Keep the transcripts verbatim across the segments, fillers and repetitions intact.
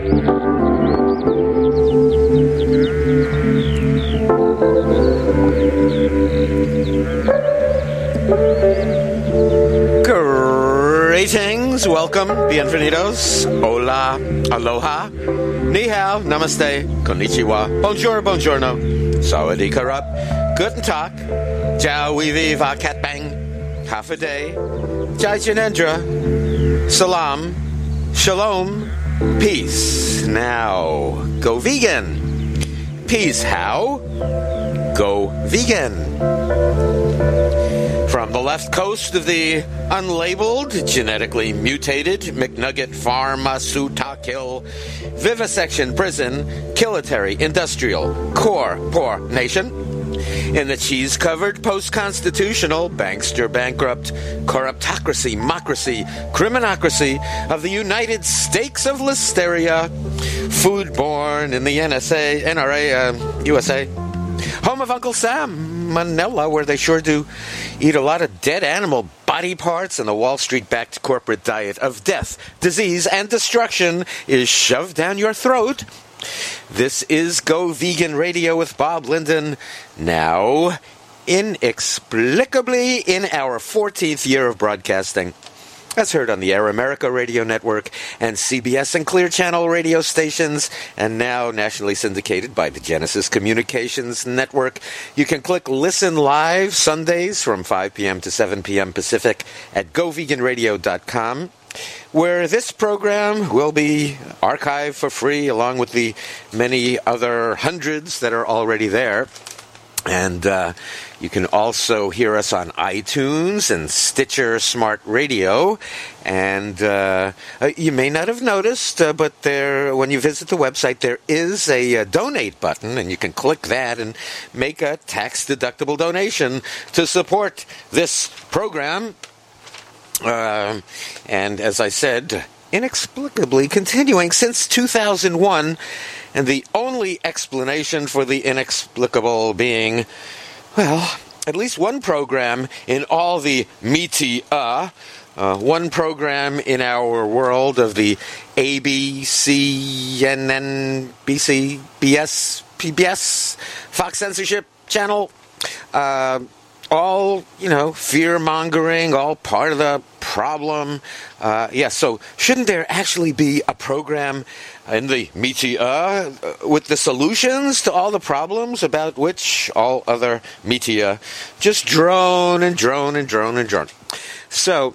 Greetings, welcome, bienvenidos, hola, aloha, ni hao, namaste, konnichiwa, bonjour, buongiorno, sawadee karup, guten tag, jiao weevi va cat bang, half a day, jai janendra, salam, shalom, peace. Now, go vegan. Peace, how? Go vegan. From the left coast of the unlabeled, genetically mutated McNugget Pharmaceutical Vivisection Prison Kilitary Industrial Core Poor Nation, in the cheese-covered post-constitutional bankster bankrupt corruptocracy, mocracy, criminocracy of the United States of Listeria, food-born in the N S A, N R A, uh, U S A, home of Uncle Sam, Manila, where they sure do eat a lot of dead animal body parts, and the Wall Street-backed corporate diet of death, disease, and destruction is shoved down your throat. This is Go Vegan Radio with Bob Linden, now inexplicably in our fourteenth year of broadcasting. As heard on the Air America Radio Network and C B S and Clear Channel radio stations, and now nationally syndicated by the Genesis Communications Network. You can click Listen Live Sundays from five p.m. to seven p.m. Pacific at go vegan radio dot com, where this program will be archived for free along with the many other hundreds that are already there. And uh, you can also hear us on iTunes and Stitcher Smart Radio. And uh, you may not have noticed, uh, but there, when you visit the website, there is a, a donate button, and you can click that and make a tax-deductible donation to support this program. Uh, and as I said, inexplicably continuing since two thousand one, and the only explanation for the inexplicable being, well, at least one program in all the media, uh, one program in our world of the A B C, N N, B C, B S, P B S, Fox Censorship Channel, uh, all, you know, fear-mongering, all part of the problem. Uh, yeah, so shouldn't there actually be a program in the media uh, with the solutions to all the problems about which all other media just drone and drone and drone and drone? So,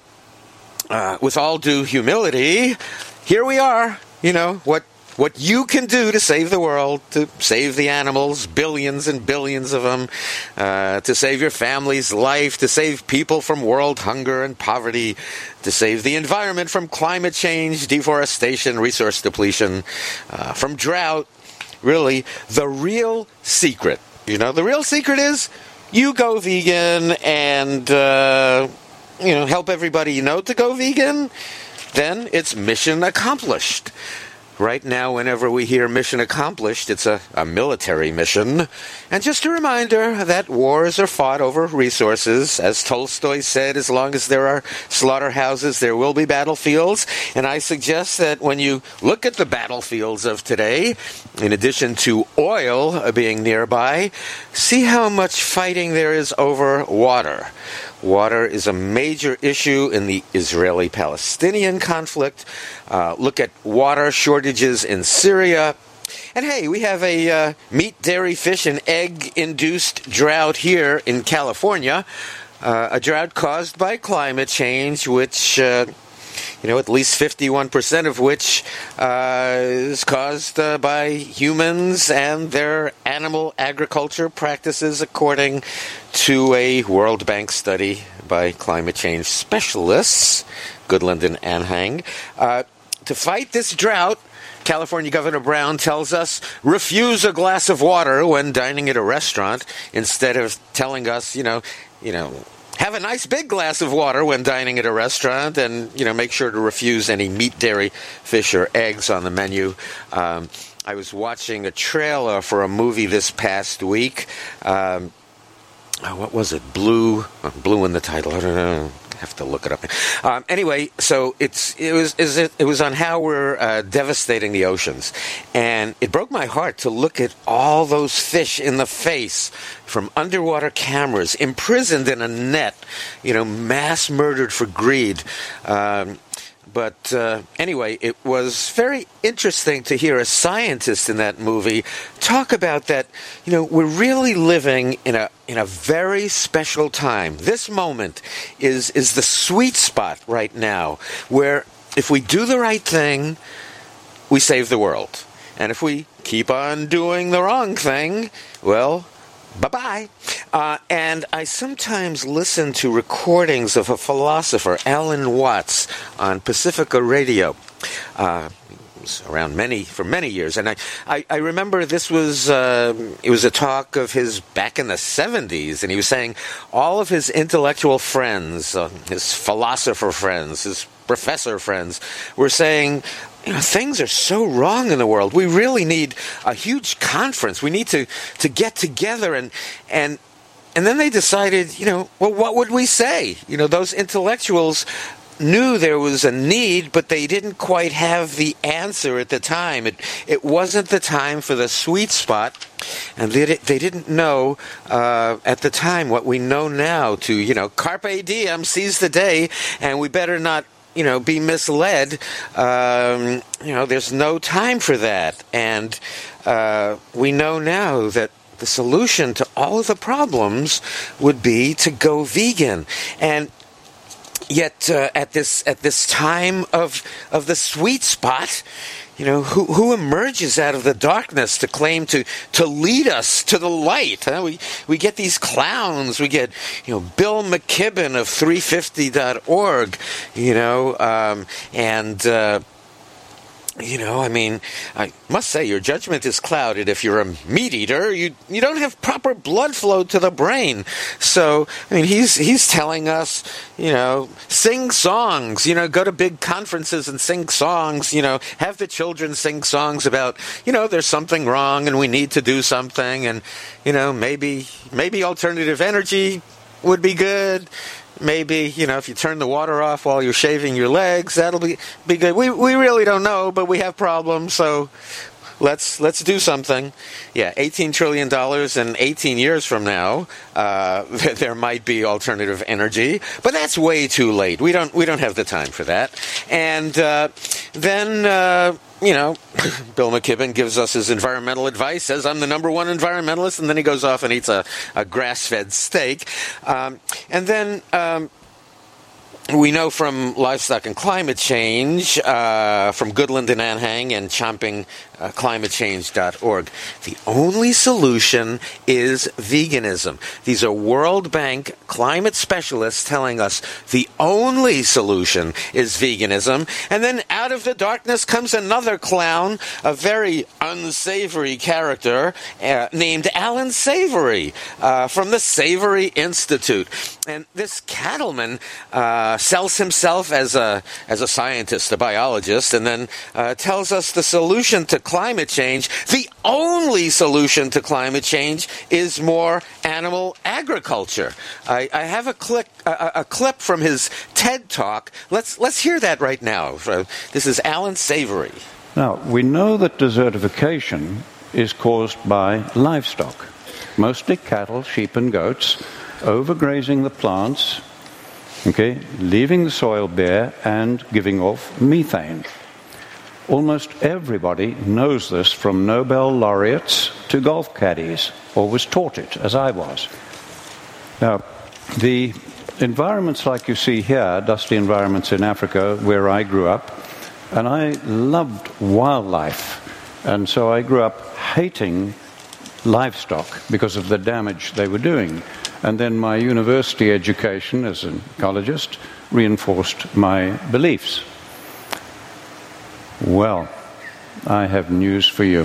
uh, with all due humility, here we are, you know, what What you can do to save the world, to save the animals, billions and billions of them, uh, to save your family's life, to save people from world hunger and poverty, to save the environment from climate change, deforestation, resource depletion, uh, from drought. Really, the real secret, you know, the real secret is you go vegan and, uh, you know, help everybody you know to go vegan. Then it's mission accomplished. Right now, whenever we hear mission accomplished, it's a, a military mission. And just a reminder that wars are fought over resources. As Tolstoy said, as long as there are slaughterhouses, there will be battlefields. And I suggest that when you look at the battlefields of today, in addition to oil being nearby, see how much fighting there is over water. Water is a major issue in the Israeli-Palestinian conflict. Uh, look at water shortages in Syria. And hey, we have a uh, meat, dairy, fish, and egg-induced drought here in California. Uh, a drought caused by climate change, which, uh, you know, at least fifty-one percent of which uh, is caused uh, by humans and their animal agriculture practices, according to a World Bank study by climate change specialists, Goodland and Anhang. Uh, to fight this drought, California Governor Brown tells us, refuse a glass of water when dining at a restaurant, instead of telling us, you know, you know, have a nice big glass of water when dining at a restaurant, and, you know, make sure to refuse any meat, dairy, fish, or eggs on the menu. Um, I was watching a trailer for a movie this past week. Um, oh, what was it? Blue, oh, blue in the title. I don't know. I have to look it up. Um, anyway, so it's it was is it, it was on how we're uh, devastating the oceans, and it broke my heart to look at all those fish in the face from underwater cameras, imprisoned in a net, you know, mass murdered for greed. Um, But uh, anyway, it was very interesting to hear a scientist in that movie talk about that. You know, we're really living in a in a very special time. This moment is is the sweet spot right now, where if we do the right thing, we save the world, and if we keep on doing the wrong thing, well, bye-bye. Uh, and I sometimes listen to recordings of a philosopher, Alan Watts, on Pacifica Radio. Uh, it was around many, for many years. And I, I, I remember this was, uh, it was a talk of his back in the seventies. And he was saying all of his intellectual friends, uh, his philosopher friends, his professor friends, were saying, you know, things are so wrong in the world. We really need a huge conference. We need to, to get together and and and then they decided, you know, well, what would we say? You know, those intellectuals knew there was a need, but they didn't quite have the answer at the time. It it wasn't the time for the sweet spot, and they they didn't know uh, at the time what we know now. To you know, carpe diem, seize the day, and we better not, you know, be misled. Um, you know, there's no time for that. And uh, we know now that the solution to all of the problems would be to go vegan. And yet, uh, at this at this time of of the sweet spot, you know, who who emerges out of the darkness to claim to, to lead us to the light? Huh? We we get these clowns. We get, you know, Bill McKibben of three fifty dot org, you know, um, and. Uh, You know, I mean, I must say your judgment is clouded if you're a meat eater. You you don't have proper blood flow to the brain. So, I mean, he's he's telling us, you know, sing songs, you know, go to big conferences and sing songs, you know, have the children sing songs about, you know, there's something wrong and we need to do something. And, you know, maybe maybe alternative energy would be good. Maybe, you know, if you turn the water off while you're shaving your legs, that'll be be good. We we really don't know, but we have problems, so let's let's do something. Yeah, eighteen trillion dollars and eighteen years from now, uh, there might be alternative energy, but that's way too late. We don't we don't have the time for that. And uh, then. Uh, You know, Bill McKibben gives us his environmental advice, says I'm the number one environmentalist, and then he goes off and eats a, a grass-fed steak. Um, and then um, we know from Livestock and Climate Change, uh, from Goodland and Anhang and chomping climate change dot org, the only solution is veganism. These are World Bank climate specialists telling us the only solution is veganism. And then out of the darkness comes another clown, a very unsavory character uh, named Alan Savory uh, from the Savory Institute. And this cattleman uh, sells himself as a as a scientist, a biologist, and then uh, tells us the solution to climate change, the only solution to climate change, is more animal agriculture. I, I have a clip, a, a clip from his TED Talk. Let's let's hear that right now. This is Alan Savory. Now, we know that desertification is caused by livestock, mostly cattle, sheep and goats, overgrazing the plants, okay, leaving the soil bare and giving off methane. Almost everybody knows this, from Nobel laureates to golf caddies, or was taught it, as I was. Now, the environments like you see here, dusty environments in Africa, where I grew up, and I loved wildlife, and so I grew up hating livestock because of the damage they were doing. And then my university education as an ecologist reinforced my beliefs. Well, I have news for you.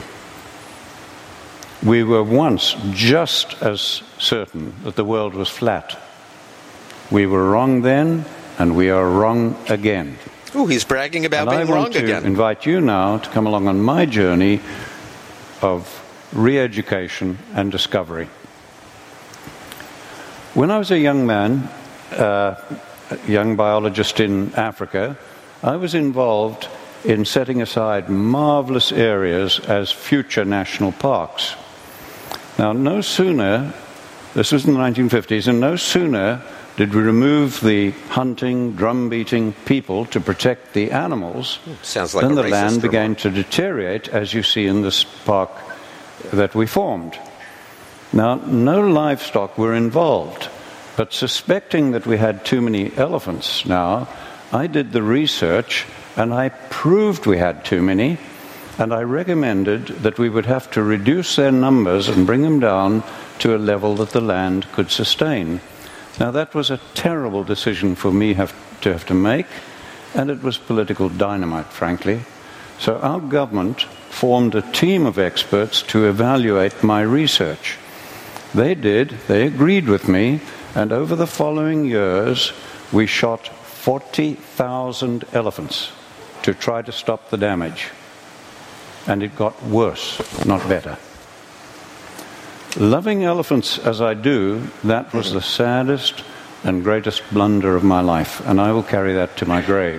We were once just as certain that the world was flat. We were wrong then, and we are wrong again. Ooh, he's bragging about and being wrong again. I want to invite you now to come along on my journey of re-education and discovery. When I was a young man, uh, a young biologist in Africa, I was involved in setting aside marvelous areas as future national parks. Now, no sooner, this was in the nineteen fifties, and no sooner did we remove the hunting, drum-beating people to protect the animals, Sounds like then a the racist land began remark. to deteriorate, as you see in this park that we formed. Now, no livestock were involved, but suspecting that we had too many elephants now, I did the research and I proved we had too many, and I recommended that we would have to reduce their numbers and bring them down to a level that the land could sustain. Now, that was a terrible decision for me have to have to make, and it was political dynamite, frankly. So our government formed a team of experts to evaluate my research. They did, they agreed with me, and over the following years, we shot forty thousand elephants to try to stop the damage. And it got worse, not better. Loving elephants as I do, that was the saddest and greatest blunder of my life, and I will carry that to my grave.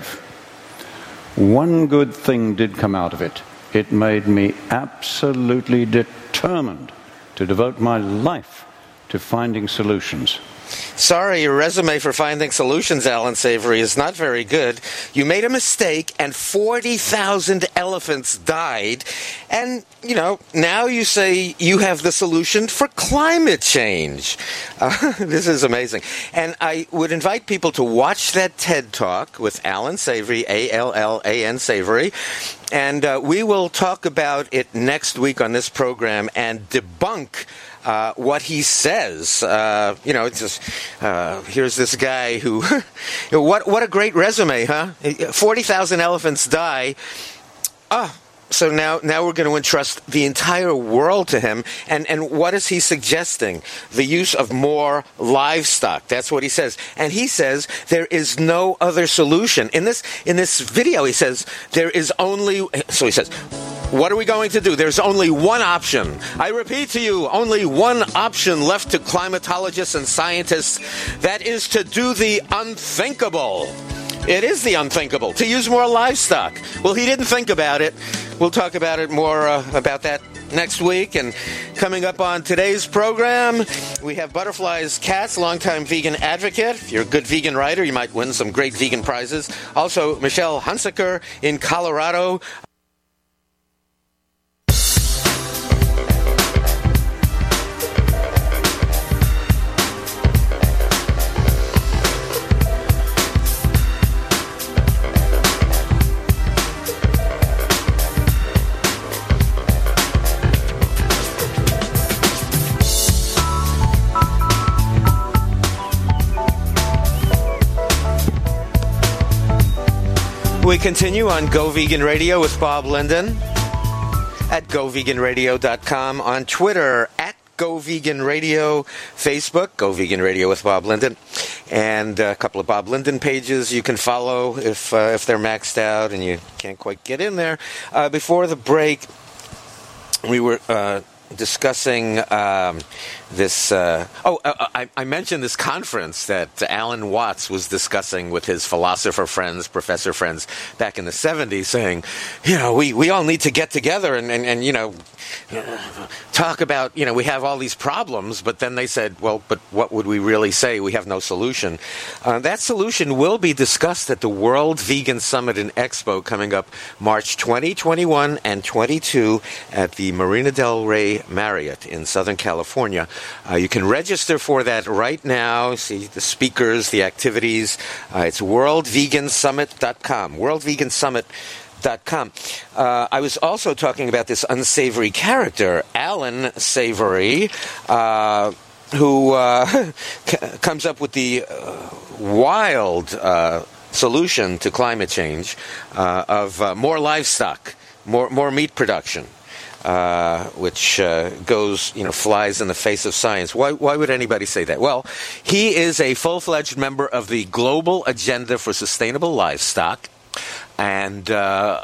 One good thing did come out of it. It made me absolutely determined to devote my life to finding solutions. Sorry, your resume for finding solutions, Alan Savory, is not very good. You made a mistake and forty thousand elephants died. And, you know, now you say you have the solution for climate change. Uh, this is amazing. And I would invite people to watch that TED Talk with Alan Savory, A L L A N Savory. And uh, we will talk about it next week on this program and debunk Uh, what he says. Uh, you know, it's just, uh, here's this guy who, what what a great resume, huh? forty thousand elephants die. Ah, so now now we're going to entrust the entire world to him. And, and what is he suggesting? The use of more livestock. That's what he says. And he says there is no other solution. In this in this video, he says there is only, so he says, what are we going to do? There's only one option. I repeat to you, only one option left to climatologists and scientists. That is to do the unthinkable. It is the unthinkable, to use more livestock. Well, he didn't think about it. We'll talk about it more, uh, about that next week. And coming up on today's program, we have Butterflies Cats, longtime vegan advocate. If you're a good vegan writer, you might win some great vegan prizes. Also, Michelle Hunsaker in Colorado. We continue on Go Vegan Radio with Bob Linden at go vegan radio dot com, on Twitter at Go Vegan Radio, Facebook, Go Vegan Radio with Bob Linden, and a couple of Bob Linden pages you can follow if uh, if they're maxed out and you can't quite get in there. Uh, before the break, we were uh, discussing um, this. Uh, oh, uh, I, I mentioned this conference that Alan Watts was discussing with his philosopher friends, professor friends, back in the seventies, saying, you know, we, we all need to get together and, and, and you know, talk about, you know, we have all these problems, but then they said, well, but what would we really say? We have no solution. Uh, that solution will be discussed at the World Vegan Summit and Expo coming up March twentieth, twenty-one, and twenty-two at the Marina del Rey Marriott in Southern California. Uh, you can register for that right now. See the speakers, the activities. Uh, it's world vegan summit dot com. world vegan summit dot com. Uh, I was also talking about this unsavory character, Alan Savory, uh, who uh, c- comes up with the uh, wild uh, solution to climate change uh, of uh, more livestock, more more meat production. Uh, which uh, goes, you know, flies in the face of science. Why, why would anybody say that? Well, he is a full-fledged member of the Global Agenda for Sustainable Livestock, and uh,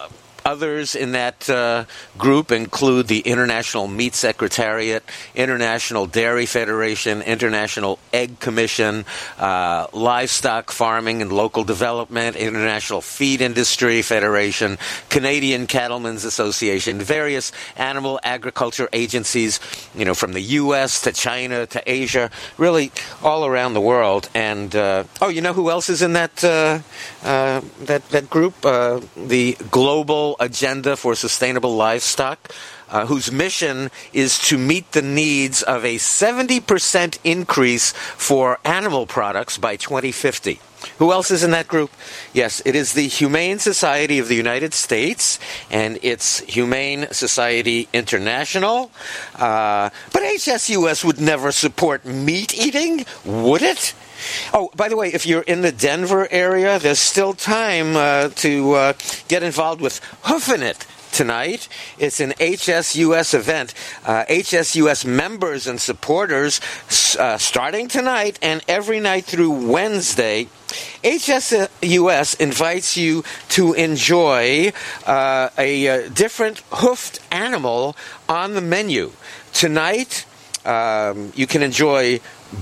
others in that uh, group include the International Meat Secretariat, International Dairy Federation, International Egg Commission, uh, Livestock Farming and Local Development, International Feed Industry Federation, Canadian Cattlemen's Association, various animal agriculture agencies, you know, from the U S to China to Asia, really all around the world. And uh, oh, you know who else is in that uh, uh, that that group? Uh, the Global Agenda for Sustainable Livestock, uh, whose mission is to meet the needs of a seventy percent increase for animal products by twenty fifty. Who else is in that group? Yes, it is the Humane Society of the United States, and it's Humane Society International. Uh, but H S U S would never support meat eating, would it? Oh, by the way, if you're in the Denver area, there's still time uh, to uh, get involved with Hoofin' It tonight. It's an H S U S event. Uh, H S U S members and supporters uh, starting tonight and every night through Wednesday. H S U S invites you to enjoy uh, a, a different hoofed animal on the menu. Tonight, um, you can enjoy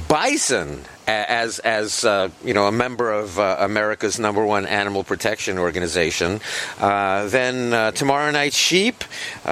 bison as as uh, you know, a member of uh, America's number one animal protection organization. Uh, then uh, tomorrow night, sheep.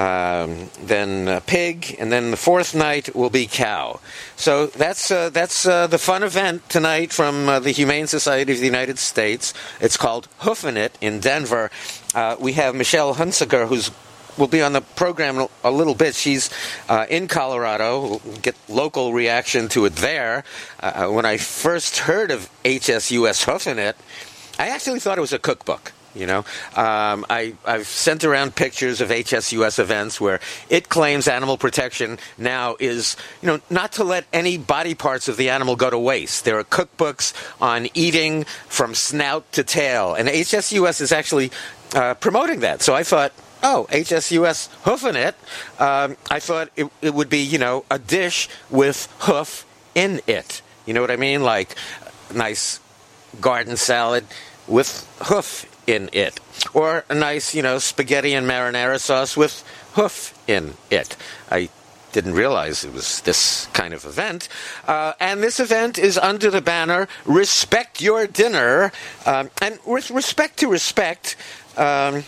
Um, then uh, pig, and then the fourth night will be cow. So that's uh, that's uh, the fun event tonight from uh, the Humane Society of the United States. It's called Hoofin' It in Denver. Uh, we have Michelle Hunsaker, who's will be on the program a little bit. She's uh, in Colorado. We'll get local reaction to it there. Uh, when I first heard of H S U S Hoofin' It, I actually thought it was a cookbook. You know, um, I, I've sent around pictures of H S U S events where it claims animal protection now is, you know, not to let any body parts of the animal go to waste. There are cookbooks on eating from snout to tail, and H S U S is actually uh, promoting that. So I thought, oh, H S U S Hoofin' It. Um, I thought it, it would be, you know, a dish with hoof in it. You know what I mean? Like a nice garden salad with hoof in it. Or a nice, you know, spaghetti and marinara sauce with hoof in it. I didn't realize it was this kind of event. Uh, and this event is under the banner, Respect Your Dinner. Um, and with respect to respect, um,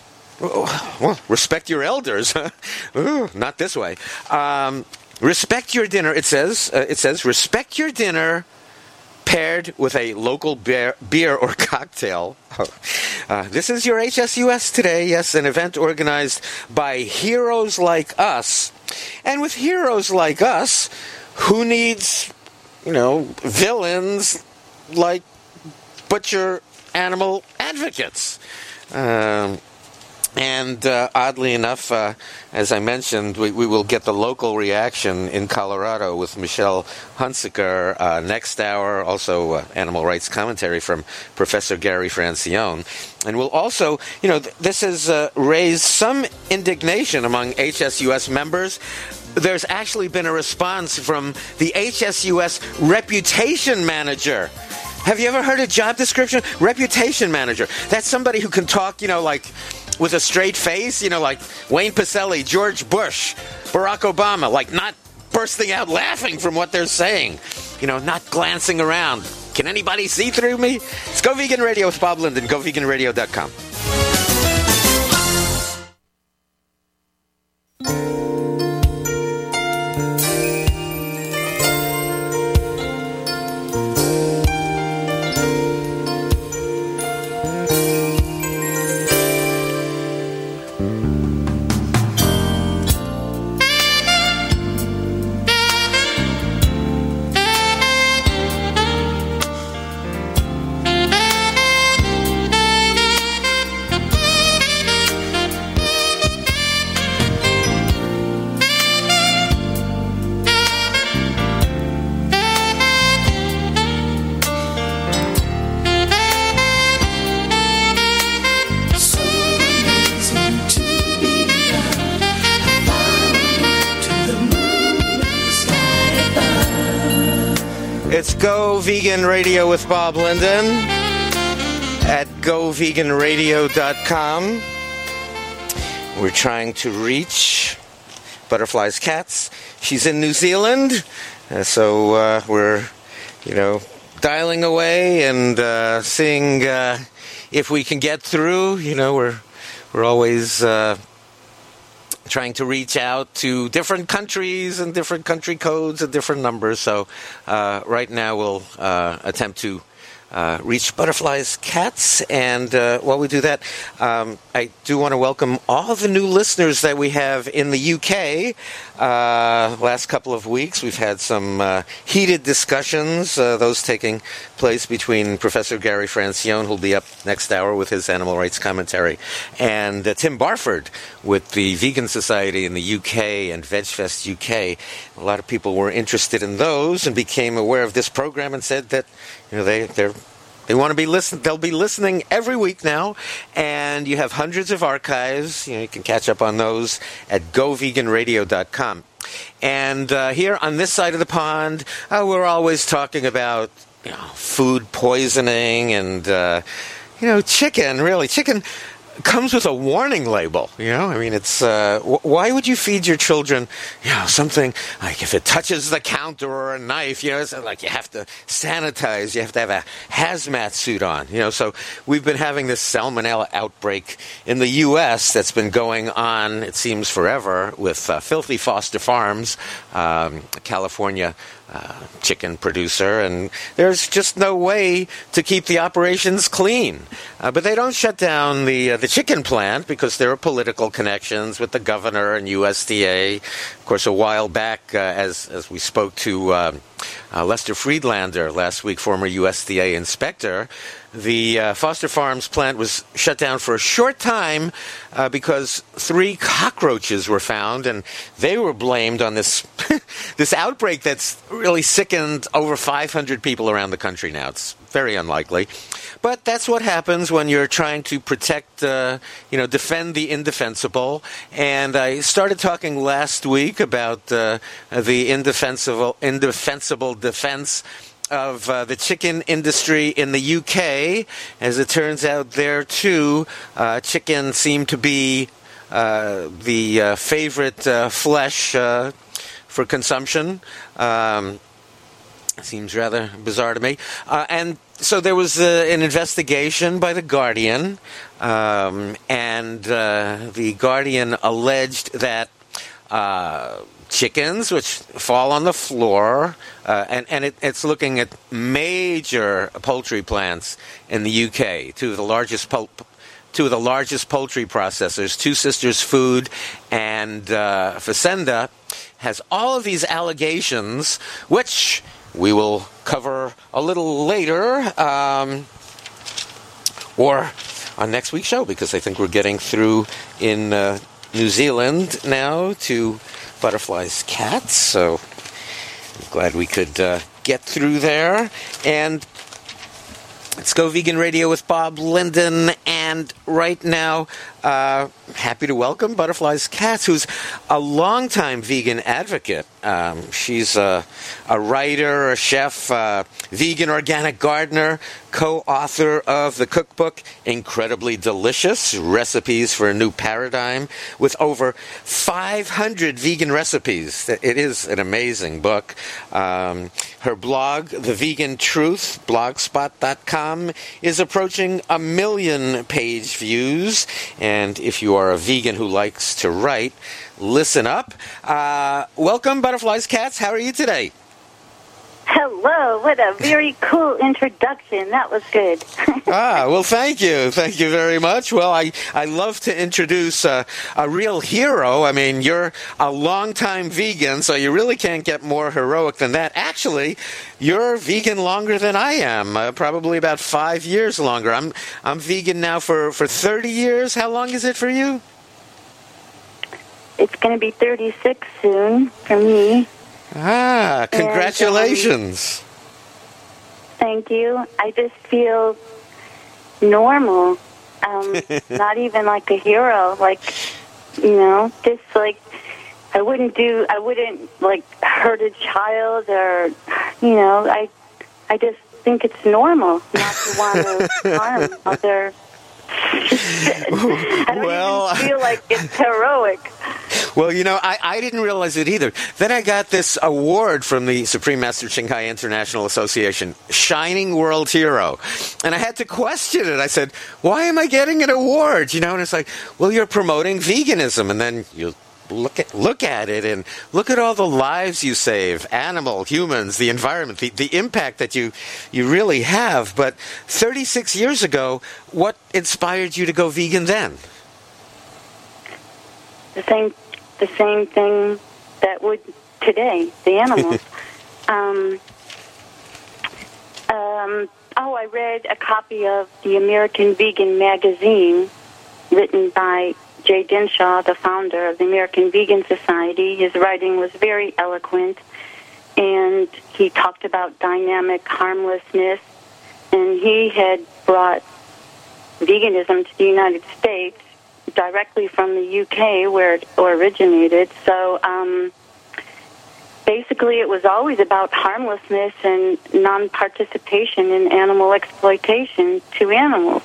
well, respect your elders. Ooh, not this way. Um, respect your dinner, it says. Uh, it says, respect your dinner paired with a local beer, beer or cocktail. Uh, this is your H S U S today. Yes, an event organized by Heroes Like Us. And with Heroes Like Us, who needs, you know, villains like butcher animal advocates? Um... And uh, oddly enough, uh, as I mentioned, we, we will get the local reaction in Colorado with Michelle Hunsaker uh, next hour. Also, uh, animal rights commentary from Professor Gary Francione. And we'll also, you know, th- this has uh, raised some indignation among H S U S members. There's actually been a response from the H S U S reputation manager. Have you ever heard a job description? Reputation manager. That's somebody who can talk, you know, like with a straight face, you know, like Wayne Pacelli, George Bush, Barack Obama, like not bursting out laughing from what they're saying, you know, not glancing around. Can anybody see through me? It's Go Vegan Radio with Bob Linden, go vegan radio dot com. It's Go Vegan Radio with Bob Linden at go vegan radio dot com. we're trying to reach Butterfly's Cats. She's in New Zealand, uh, so uh, we're, you know, dialing away and uh, seeing uh, if we can get through. You know, we're we're always uh, trying to reach out to different countries and different country codes and different numbers. So uh, right now we'll uh, attempt to Uh, reach Butterfly's Cats, and uh, while we do that, um, I do want to welcome all the new listeners that we have in the U K. Uh, last couple of weeks, we've had some uh, heated discussions, uh, those taking place between Professor Gary Francione, who'll be up next hour with his animal rights commentary, and uh, Tim Barford with the Vegan Society in the U K and VegFest U K. A lot of people were interested in those and became aware of this program and said that, you know, they they're They want to be listen. They'll be listening every week now, and you have hundreds of archives. You know, you can catch up on those at go vegan radio dot com. And uh, here on this side of the pond, uh, we're always talking about, you know, food poisoning and uh, you know, chicken. Really, chicken comes with a warning label. You know, I mean, it's uh, w- why would you feed your children, you know, something like if it touches the counter or a knife, you know, it's like you have to sanitize, you have to have a hazmat suit on, you know. So we've been having this salmonella outbreak in the U S that's been going on, it seems, forever with uh, Filthy Foster Farms, um, California Uh, chicken producer, and there's just no way to keep the operations clean. Uh, but they don't shut down the uh, the chicken plant because there are political connections with the governor and U S D A. Of course, a while back, uh, as as we spoke to uh, uh, Lester Friedlander last week, former U S D A inspector, the uh, Foster Farms plant was shut down for a short time uh, because three cockroaches were found, and they were blamed on this this outbreak that's really sickened over five hundred people around the country now. It's very unlikely. But that's what happens when you're trying to protect, uh, you know, defend the indefensible. And I started talking last week about uh, the indefensible, indefensible defense of uh, the chicken industry in the U K. As it turns out, there too, uh, chicken seemed to be uh, the uh, favorite uh, flesh uh, for consumption. Um, seems rather bizarre to me. Uh, and so there was uh, an investigation by The Guardian, um, and uh, The Guardian alleged that uh, chickens, which fall on the floor, uh, and, and it, it's looking at major poultry plants in the U K, two of the largest pul- two of the largest poultry processors, Two Sisters Food and uh, Facenda, has all of these allegations, which we will cover a little later, um, or on next week's show, because I think we're getting through in uh, New Zealand now to Butterfly's Cats, so I'm glad we could uh, get through there. And let's go Vegan Radio with Bob Linden, and right now, uh, happy to welcome Butterfly's Cats, who's a longtime vegan advocate. Um, she's a, a writer, a chef, uh, vegan organic gardener, co-author of the cookbook Incredibly Delicious, Recipes for a New Paradigm, with over five hundred vegan recipes. It is an amazing book. Um, her blog, The Vegan Truth, blogspot dot com, is approaching a million page views. And if you are a vegan who likes to write, listen up. Uh, welcome, Butterfly's Cats. How are you today? Hello. What a very cool introduction. That was good. ah, well, thank you. Thank you very much. Well, I, I love to introduce uh, a real hero. I mean, you're a longtime vegan, so you really can't get more heroic than that. Actually, you're vegan longer than I am, uh, probably about five years longer. I'm I'm vegan now for, for thirty years. How long is it for you? It's going to be thirty-six soon for me. Ah, congratulations. And, um, thank you. I just feel normal. Um, not even like a hero. Like, you know, just like I wouldn't do, I wouldn't like hurt a child or, you know, I, I just think it's normal not to want to harm other I don't Well, even feel like it's heroic. Well, you know, I, I didn't realize it either. Then I got this award from the Supreme Master Ching Hai International Association, Shining World Hero. And I had to question it. I said, why am I getting an award? You know, and it's like, well, you're promoting veganism. And then you look at look at it and look at all the lives you save, animal, humans, the environment, the, the impact that you, you really have. But thirty-six years ago, what inspired you to go vegan then? The same, the same thing that would today, the animals. um, um, oh, I read a copy of the American Vegan magazine written by Jay Dinshaw, the founder of the American Vegan Society. His writing was very eloquent, and he talked about dynamic harmlessness, and he had brought veganism to the United States directly from the U K, where it originated. So um, basically it was always about harmlessness and non-participation in animal exploitation to animals.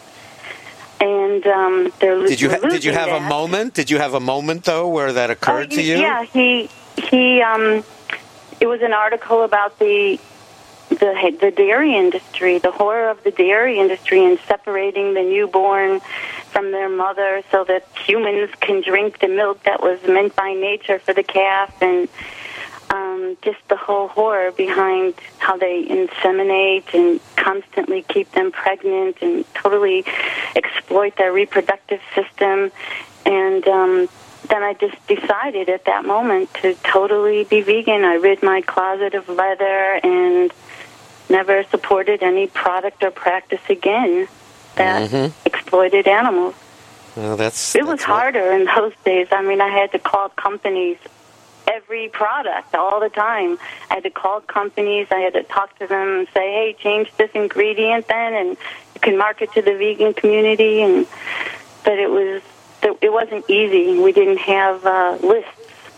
And um, they're Did you ha- did you have that. a moment? Did you have a moment though where that occurred oh, to you? Yeah, he he. Um, it was an article about the the the dairy industry, the horror of the dairy industry, and separating the newborn from their mother so that humans can drink the milk that was meant by nature for the calf, and um, just the whole horror behind how they inseminate and constantly keep them pregnant and totally exploit their reproductive system. And um, then I just decided at that moment to totally be vegan. I rid my closet of leather and never supported any product or practice again that mm-hmm. exploited animals. Well, that's it that's was harder what... in those days. I mean, I had to call companies every product all the time. I had to call companies. I had to talk to them and say, hey, change this ingredient then, and you can market to the vegan community. And but it was it wasn't easy. We didn't have uh, lists.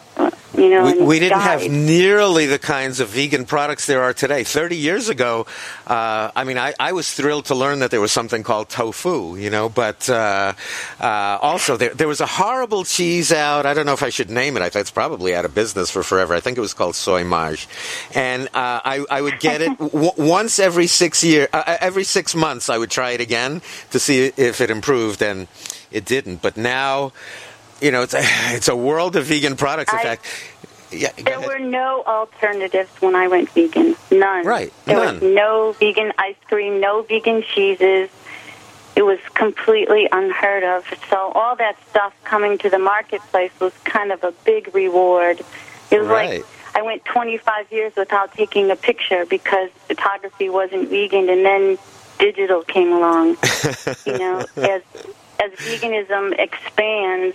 You know, we, we didn't guides. have nearly the kinds of vegan products there are today. Thirty years ago, uh, I mean, I, I was thrilled to learn that there was something called tofu, you know, but uh, uh, also there, there was a horrible cheese out. I don't know if I should name it. I think it's probably out of business for forever. I think it was called Soy Mage. And uh, I, I would get it w- once every six year, uh, every six months. I would try it again to see if it improved, and it didn't. But now... You know, it's a, it's a world of vegan products. In I, fact, yeah, there were no alternatives when I went vegan. None. Right. There None. was no vegan ice cream, no vegan cheeses. It was completely unheard of. So all that stuff coming to the marketplace was kind of a big reward. It was right. like I went twenty-five years without taking a picture because photography wasn't vegan, and then digital came along. You know, as as veganism expands,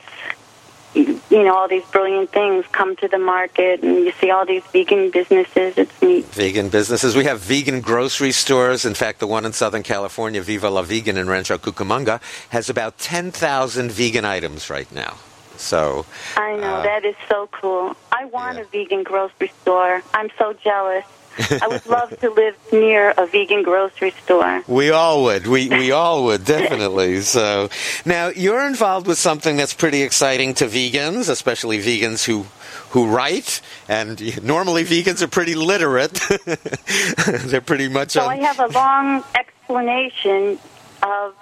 you know, all these brilliant things come to the market, and you see all these vegan businesses. It's neat. Vegan businesses. We have vegan grocery stores. In fact, the one in Southern California, Viva La Vegan in Rancho Cucamonga, has about ten thousand vegan items right now. So I know, uh, that is so cool. I want yeah. a vegan grocery store. I'm so jealous. I would love to live near a vegan grocery store. We all would. We we all would, definitely. So now you're involved with something that's pretty exciting to vegans, especially vegans who who write, and normally vegans are pretty literate. They're pretty much So on... I have a long explanation of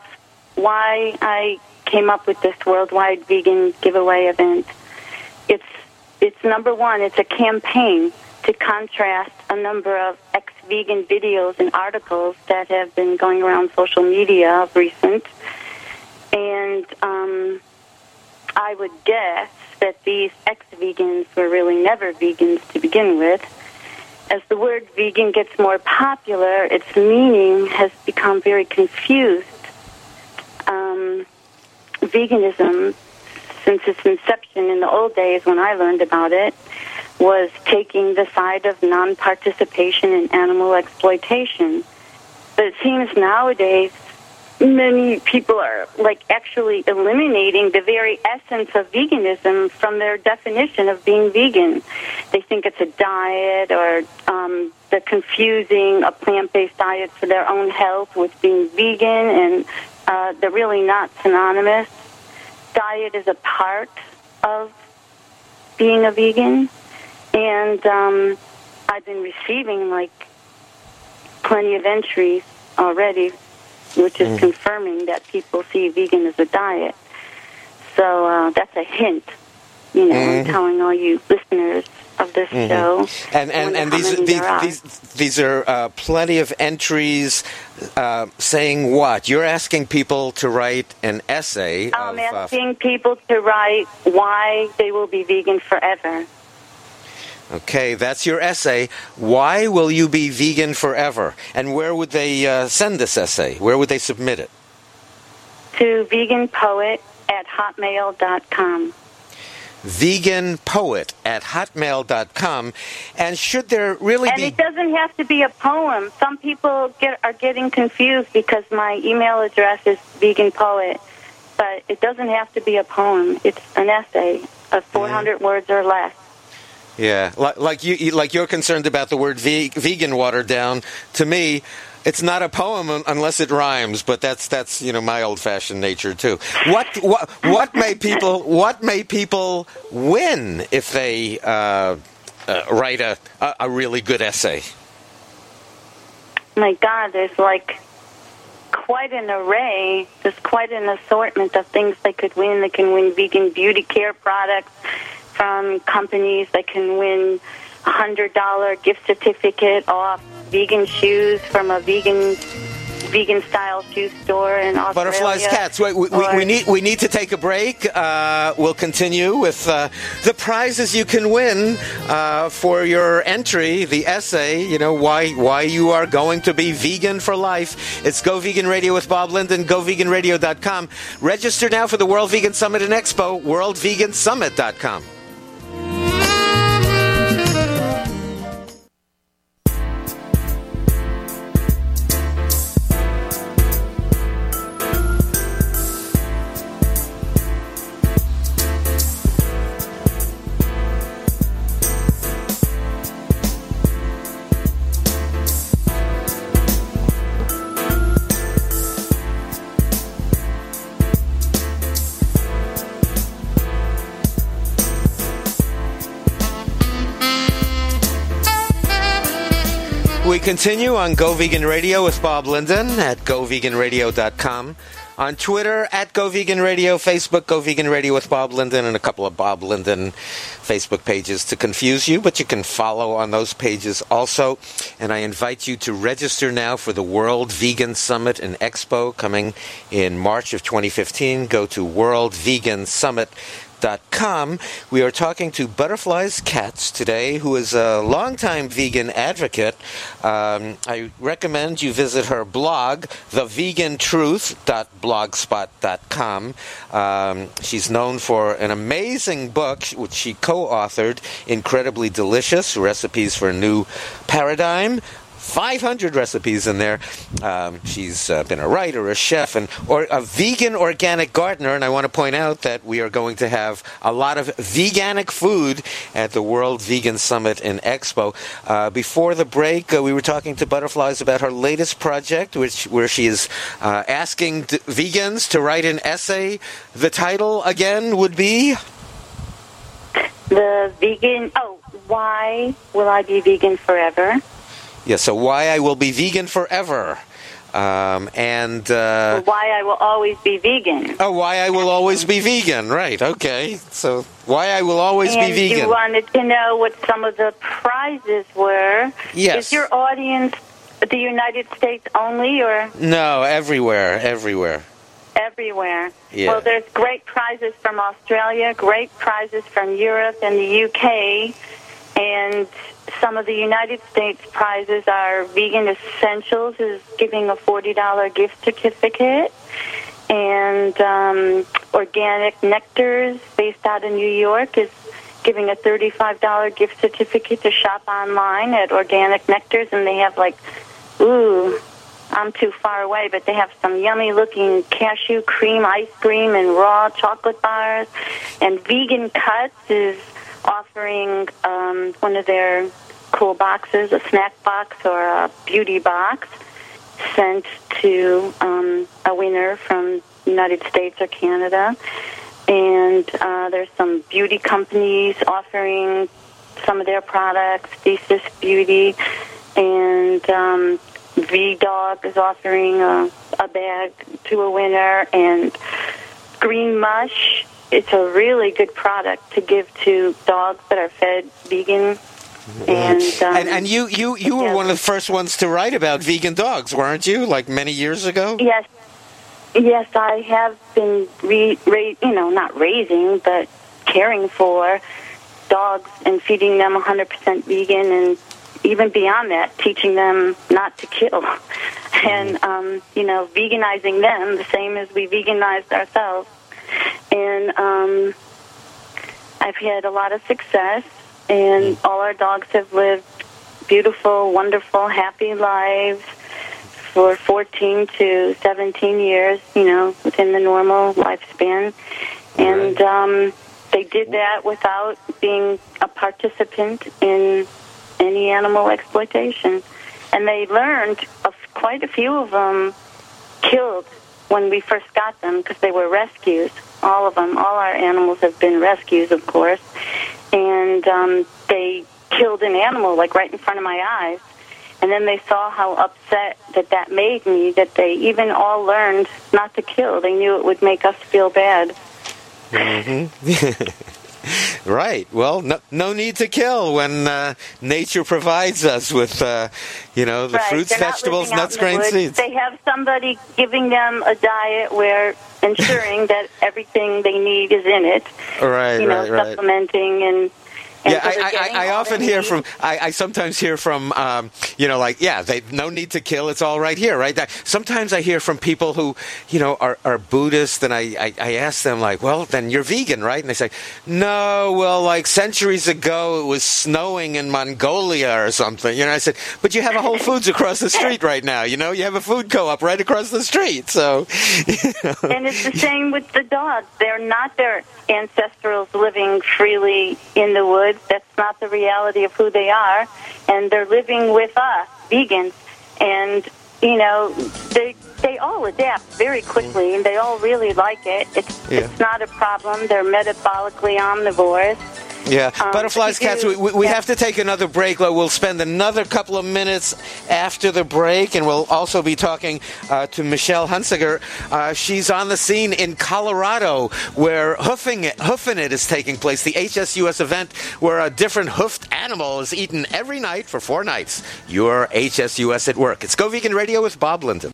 why I came up with this worldwide vegan giveaway event. It's it's number one, it's a campaign to contrast a number of ex-vegan videos and articles that have been going around social media of recent. And um, I would guess that these ex-vegans were really never vegans to begin with. As the word vegan gets more popular, its meaning has become very confused. Um, veganism, since its inception in the old days when I learned about it, was taking the side of non-participation in animal exploitation. But it seems nowadays many people are like actually eliminating the very essence of veganism from their definition of being vegan. They think it's a diet, or um, they're confusing a plant-based diet for their own health with being vegan, and Uh, they're really not synonymous. Diet is a part of being a vegan, and um, I've been receiving like plenty of entries already, which is mm. confirming that people see vegan as a diet. So uh, that's a hint, you know, mm. I'm telling all you listeners of this mm-hmm. show. And and, and these, these, these these are uh, plenty of entries uh, saying what? You're asking people to write an essay. I'm of, asking uh, people to write why they will be vegan forever. Okay, that's your essay. Why will you be vegan forever? And where would they uh, send this essay? Where would they submit it? To veganpoet at hotmail dot com. veganpoet at hotmail dot com. And should there really and be... And it doesn't have to be a poem. Some people get are getting confused because my email address is veganpoet. But it doesn't have to be a poem. It's an essay of four hundred mm. words or less. Yeah, like, like you, like you're concerned about the word ve- vegan watered down. To me, it's not a poem unless it rhymes. But that's that's you know my old-fashioned nature too. What what what may people what may people win if they uh, uh, write a, a a really good essay? My God, there's like quite an array. There's quite an assortment of things they could win. They can win vegan beauty care products from companies. That can win a one hundred dollars gift certificate off vegan shoes from a vegan vegan style shoe store in Australia. Butterflies, Cats. We, we, or, we need we need to take a break. Uh, we'll continue with uh, the prizes you can win uh, for your entry, the essay. You know why why you are going to be vegan for life. It's Go Vegan Radio with Bob Linden. go vegan radio dot com. Register now for the World Vegan Summit and Expo. world vegan summit dot com. We continue on Go Vegan Radio with Bob Linden at go vegan radio dot com. On Twitter, at Go Vegan Radio, Facebook, Go Vegan Radio with Bob Linden, and a couple of Bob Linden Facebook pages to confuse you, but you can follow on those pages also. And I invite you to register now for the World Vegan Summit and Expo coming in March of twenty fifteen. Go to world vegan summit dot com. We are talking to Butterflies Cats today, who is a longtime vegan advocate. Um, I recommend you visit her blog, the vegan truth dot blogspot dot com. Um, she's known for an amazing book, which she co-authored, Incredibly Delicious, Recipes for a New Paradigm. five hundred recipes in there. Um, she's uh, been a writer, a chef, and or a vegan organic gardener. And I want to point out that we are going to have a lot of veganic food at the World Vegan Summit and Expo. Uh, before the break, uh, we were talking to Butterflies about her latest project, which where she is uh, asking d- vegans to write an essay. The title again would be the vegan. Oh, why will I be vegan forever? Yeah, so why I will be vegan forever. Um, and... Uh, why I will always be vegan. Oh, why I will always be vegan. Right, okay. So, why I will always and be vegan. You wanted to know what some of the prizes were. Yes. Is your audience the United States only, or...? No, everywhere, everywhere. Everywhere. Yeah. Well, there's great prizes from Australia, great prizes from Europe and the U K, and... some of the United States prizes are Vegan Essentials is giving a forty dollars gift certificate, and um, Organic Nectars, based out of New York, is giving a thirty-five dollars gift certificate to shop online at Organic Nectars, and they have like, ooh, I'm too far away, but they have some yummy-looking cashew cream ice cream and raw chocolate bars, and Vegan Cuts is offering um, one of their cool boxes, a snack box or a beauty box, sent to um, a winner from the United States or Canada. And uh, there's some beauty companies offering some of their products, Thesis Beauty, and um, V-Dog is offering a, a bag to a winner, and Green Mush. It's a really good product to give to dogs that are fed vegan. And, um, and and you you, you were yes. one of the first ones to write about vegan dogs, weren't you? Like many years ago? Yes. Yes, I have been, re, ra- you know, not raising, but caring for dogs and feeding them one hundred percent vegan, and even beyond that, teaching them not to kill. And, um, you know, veganizing them the same as we veganized ourselves. And um, I've had a lot of success, and all our dogs have lived beautiful, wonderful, happy lives for fourteen to seventeen years, you know, within the normal lifespan. And um, they did that without being a participant in any animal exploitation. And they learned, of quite a few of them killed when we first got them because they were rescues. All of them, all our animals have been rescues, of course. And um, they killed an animal, like right in front of my eyes. And then they saw how upset that that made me, that they even all learned not to kill. They knew it would make us feel bad. Mm-hmm. Right. Well, no, no need to kill when uh, nature provides us with, uh, you know, the right. fruits, They're vegetables, nuts, grains, seeds. They have somebody giving them a diet where ensuring that everything they need is in it. Right, you know, right, right. supplementing and... And yeah, so I, I, I often hear from, I, I sometimes hear from, um, you know, like, yeah, they no need to kill, it's all right here, right? That, sometimes I hear from people who, you know, are, are Buddhist, and I, I, I ask them, like, well, then you're vegan, right? And they say, no, well, like, centuries ago it was snowing in Mongolia or something. You know, I said, but you have a Whole Foods across the street right now, you know? You have a food co-op right across the street, so... You know. And it's the same with the dogs. They're not their ancestrals living freely in the woods. That's not the reality of who they are, and they're living with us, vegans, and, you know, they they all adapt very quickly, and they all really like it. It's, yeah. it's not a problem. They're metabolically omnivores. Yeah, um, butterflies, cats, we, we, we yeah. have to take another break. We'll spend another couple of minutes after the break, and we'll also be talking uh, to Michelle Hunsicker. Uh, she's on the scene in Colorado where Hoofing It, Hoofing It is taking place, the H S U S event where a different hoofed animal is eaten every night for four nights. Your H S U S at work. It's Go Vegan Radio with Bob Linden.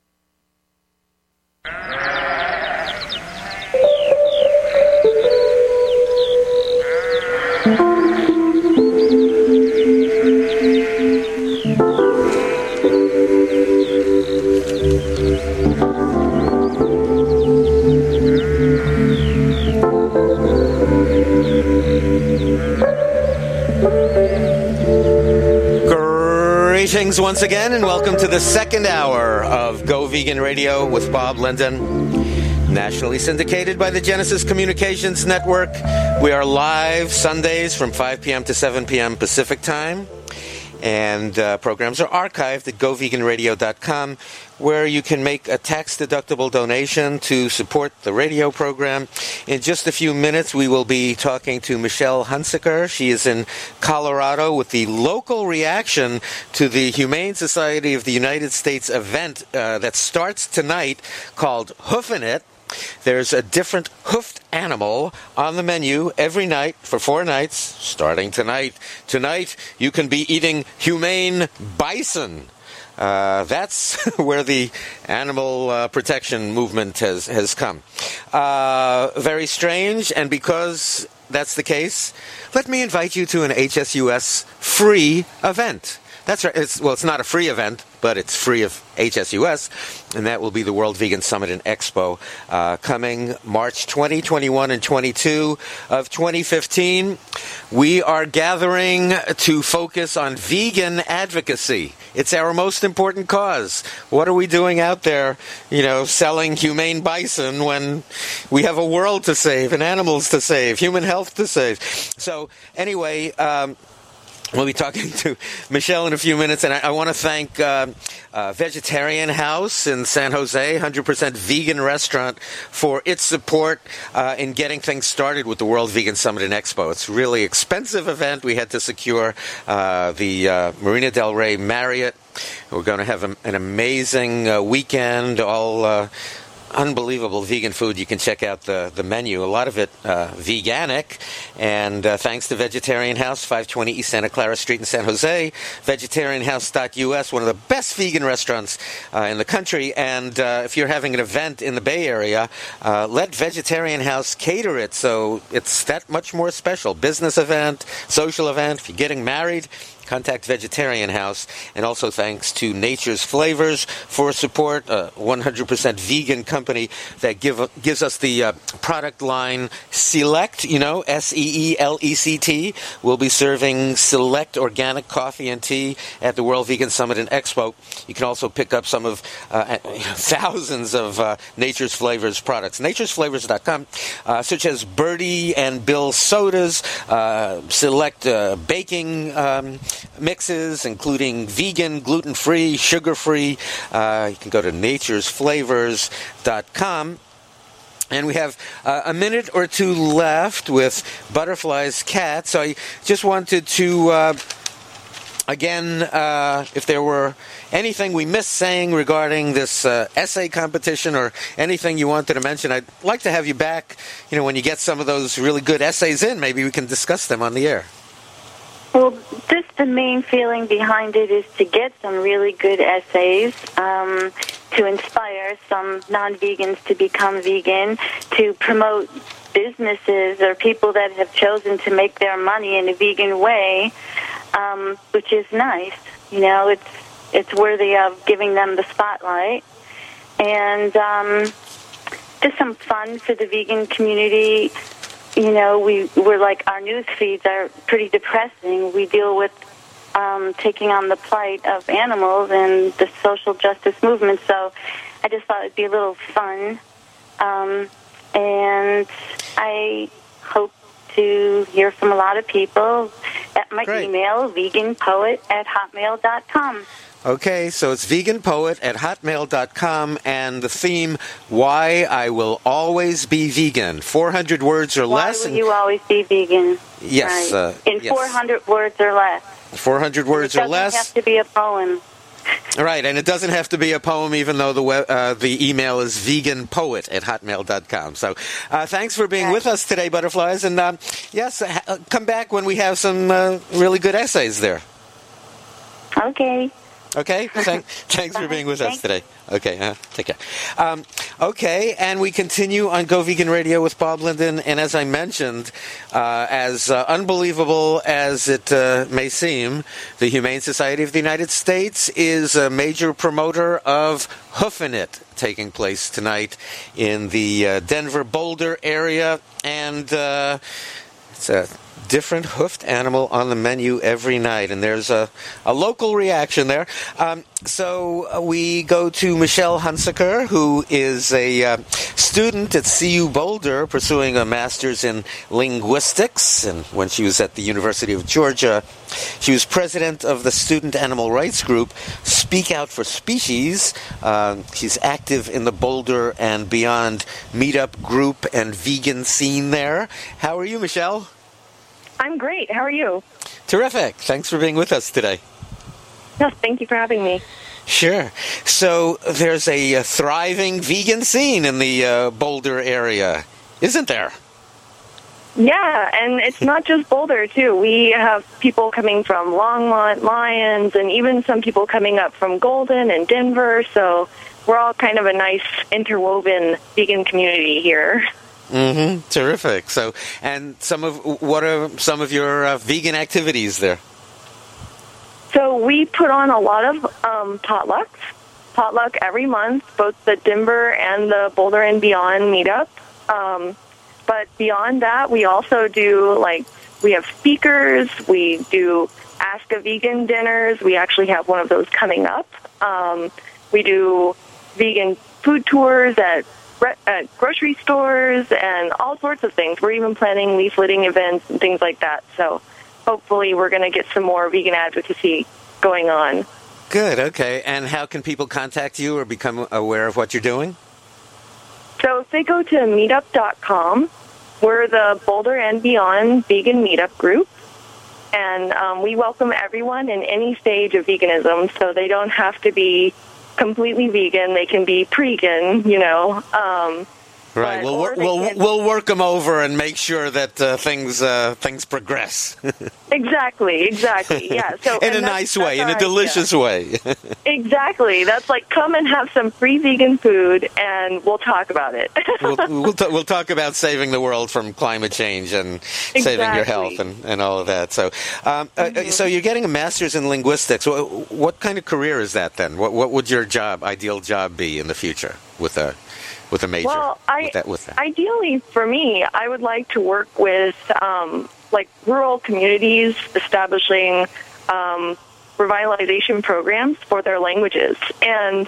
Greetings once again, and welcome to the second hour of Go Vegan Radio with Bob Linden, nationally syndicated by the Genesis Communications Network. We are live Sundays from five p.m. to seven p.m. Pacific Time, and uh, programs are archived at go vegan radio dot com, where you can make a tax-deductible donation to support the radio program. In just a few minutes, we will be talking to Michelle Hunsicker. She is in Colorado with the local reaction to the Humane Society of the United States event uh, that starts tonight called Hoofing It. There's a different hoofed animal on the menu every night for four nights, starting tonight. Tonight, you can be eating humane bison. Uh, that's where the animal uh, protection movement has, has come. Uh, very strange, and because that's the case, let me invite you to an H S U S free event. That's right. It's, well, it's not a free event, but it's free of H S U S, and that will be the World Vegan Summit and Expo uh, coming March twentieth, twenty-first, and twenty-second of twenty fifteen. We are gathering to focus on vegan advocacy. It's our most important cause. What are we doing out there, you know, selling humane bison when we have a world to save and animals to save, human health to save? So anyway, um, We'll be talking to Michelle in a few minutes, and I, I want to thank uh, uh, Vegetarian House in San Jose, one hundred percent vegan restaurant, for its support uh, in getting things started with the World Vegan Summit and Expo. It's a really expensive event. We had to secure uh, the uh, Marina del Rey Marriott. We're going to have a, an amazing uh, weekend, all uh, unbelievable vegan food. You can check out the, the menu, a lot of it uh, veganic. And uh, thanks to Vegetarian House, five twenty East Santa Clara Street in San Jose, vegetarian house dot U S, one of the best vegan restaurants uh, in the country. And uh, if you're having an event in the Bay Area, uh, let Vegetarian House cater it so it's that much more special. Business event, social event, if you're getting married, contact Vegetarian House. And also thanks to Nature's Flavors for support, a one hundred percent vegan company that give, gives us the uh, product line Select, you know, S E E L E C T. We'll be serving Select organic coffee and tea at the World Vegan Summit and Expo. You can also pick up some of uh, thousands of uh, Nature's Flavors products. nature's flavors dot com, uh, such as Birdie and Bill sodas, uh, Select uh, baking um, mixes, including vegan, gluten-free, sugar-free. Uh, you can go to natures flavors dot com. And we have uh, a minute or two left with Butterfly's Cat. So I just wanted to, uh, again, uh, if there were anything we missed saying regarding this uh, essay competition or anything you wanted to mention, I'd like to have you back, you know, when you get some of those really good essays in. Maybe we can discuss them on the air. Well, just the main feeling behind it is to get some really good essays, um, to inspire some non-vegans to become vegan, to promote businesses or people that have chosen to make their money in a vegan way, um, which is nice. You know, it's it's worthy of giving them the spotlight. And um, just some fun for the vegan community. You know, we, we're like, our news feeds are pretty depressing. We deal with um, taking on the plight of animals and the social justice movement. So I just thought it'd be a little fun. Um, and I hope to hear from a lot of people at my Great. email, veganpoet at hotmail dot com. Okay, so it's veganpoet at hotmail dot com, and the theme, Why I Will Always Be Vegan. four hundred words or Why less. will you always be vegan? Yes. Right. Uh, In yes. four hundred words or less. four hundred words it or less. It doesn't have to be a poem. Right, and it doesn't have to be a poem, even though the web, uh, the email is veganpoet at hotmail dot com. So uh, thanks for being Right. with us today, Butterflies. And uh, yes, uh, come back when we have some uh, really good essays there. Okay. Okay, Thank, thanks for being with us Thanks. today. Okay, uh, take care. Um, okay, and we continue on Go Vegan Radio with Bob Linden. And as I mentioned, uh, as uh, unbelievable as it uh, may seem, the Humane Society of the United States is a major promoter of Hoofin' It, taking place tonight in the uh, Denver Boulder area. And uh, it's a different hoofed animal on the menu every night, and there's a, a local reaction there. Um, so uh, we go to Michelle Hunsaker, who is a uh, student at C U Boulder pursuing a master's in linguistics, and when she was at the University of Georgia, she was president of the student animal rights group Speak Out for Species. Uh, she's active in the Boulder and Beyond meetup group and vegan scene there. How are you, Michelle? I'm great. How are you? Terrific. Thanks for being with us today. Yes, thank you for having me. Sure. So there's a, a thriving vegan scene in the uh, Boulder area, isn't there? Yeah, and it's not just Boulder, too. We have people coming from Longmont, Lyons, and even some people coming up from Golden and Denver, so we're all kind of a nice interwoven vegan community here. Mm-hmm. Terrific. So, and some of what are some of your uh, vegan activities there? So we put on a lot of um, potlucks, potluck every month, both the Denver and the Boulder and Beyond meetup. Um, but beyond that, we also do, like, we have speakers, we do Ask a Vegan dinners. We actually have one of those coming up. Um, we do vegan food tours at at grocery stores and all sorts of things. We're even planning leafleting events and things like that. So hopefully we're going to get some more vegan advocacy going on. Good, okay. And how can people contact you or become aware of what you're doing? So if they go to meetup dot com, we're the Boulder and Beyond Vegan Meetup Group, and um, we welcome everyone in any stage of veganism, so they don't have to be completely vegan. They can be pre-gan, you know. Um, Right. But, We'll wor- we'll can, we'll work them over and make sure that uh, things uh, things progress. Exactly. Exactly. Yeah. So in a that's, nice way, that's in a delicious idea. way. Exactly. That's like, come and have some free vegan food, and we'll talk about it. we'll we'll, t- we'll talk about saving the world from climate change and Exactly. saving your health and, and all of that. So, um, mm-hmm. uh, so you're getting a master's in linguistics. What, what kind of career is that then? What what would your job, ideal job, be in the future with a with a major? Well, I, with that, with that? ideally for me, I would like to work with um, like rural communities, establishing um, revitalization programs for their languages. And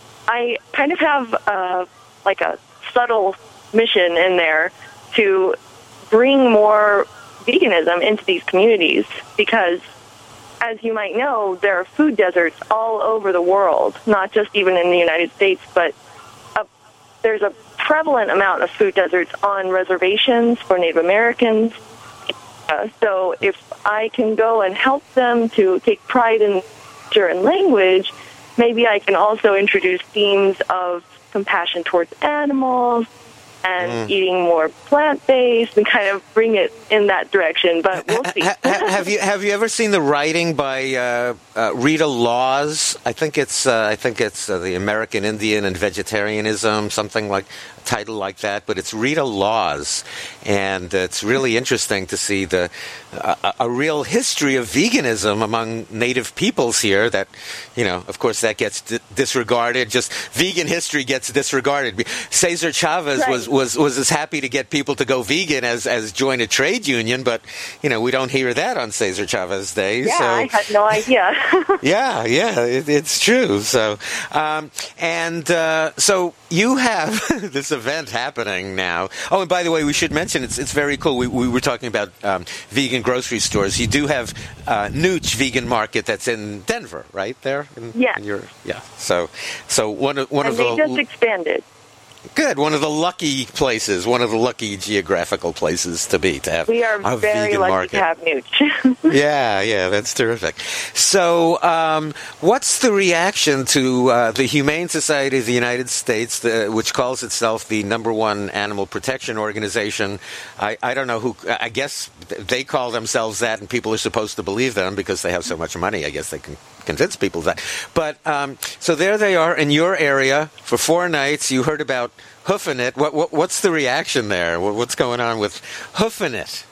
I kind of have uh, like a subtle mission in there to bring more veganism into these communities, because as you might know, there are food deserts all over the world, not just even in the United States, but there's a prevalent amount of food deserts on reservations for Native Americans. Uh, so if I can go and help them to take pride in culture and language, maybe I can also introduce themes of compassion towards animals and mm. eating more plant-based and kind of bring it in that direction. But we'll see. ha, ha, have you have you ever seen the writing by uh, uh, Rita Laws? I think it's uh, I think it's uh, the American Indian and Vegetarianism, something like a title like that. But it's Rita Laws, and it's really interesting to see the uh, a real history of veganism among Native peoples here. That, you know, of course, that gets d- disregarded. Just vegan history gets disregarded. Cesar Chavez right. was. was was as happy to get people to go vegan as as join a trade union, but you know, we don't hear that on Cesar Chavez days. Yeah, so. I had no idea. yeah, yeah, it, it's true. So, um, and uh, so you have this event happening now. Oh, and by the way, we should mention it's it's very cool. We we were talking about um, vegan grocery stores. You do have uh, Nooch Vegan Market that's in Denver, right there. In, yeah. In your, yeah. So so one of one and of they the just expanded. Good. One of the lucky places, one of the lucky geographical places to be, to have we are a very vegan lucky market. To have Nooch. yeah, yeah, that's terrific. So, um, what's the reaction to uh, the Humane Society of the United States, the, which calls itself the number one animal protection organization? I, I don't know who, I guess they call themselves that, and people are supposed to believe them because they have so much money. I guess they can convince people of that. But, um, so there they are in your area for four nights. You heard about Hoofing It. What, what, what's the reaction there? What, what's going on with Hoofing It?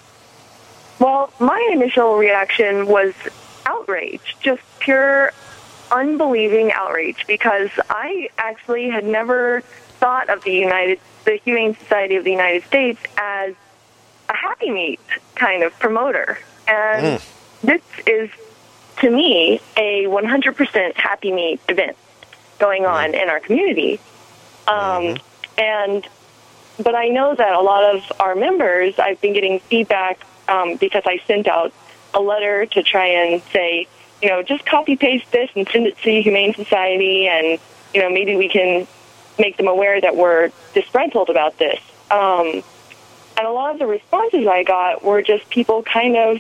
Well, my initial reaction was outrage, just pure unbelieving outrage, because I actually had never thought of the United, the Humane Society of the United States as a Happy Meat kind of promoter. And mm. this is, to me, a one hundred percent Happy Meat event going on mm. in our community. Um, mm-hmm. And, but I know that a lot of our members, I've been getting feedback um, because I sent out a letter to try and say, you know, just copy paste this and send it to the Humane Society, and, you know, maybe we can make them aware that we're disgruntled about this. Um, and a lot of the responses I got were just people kind of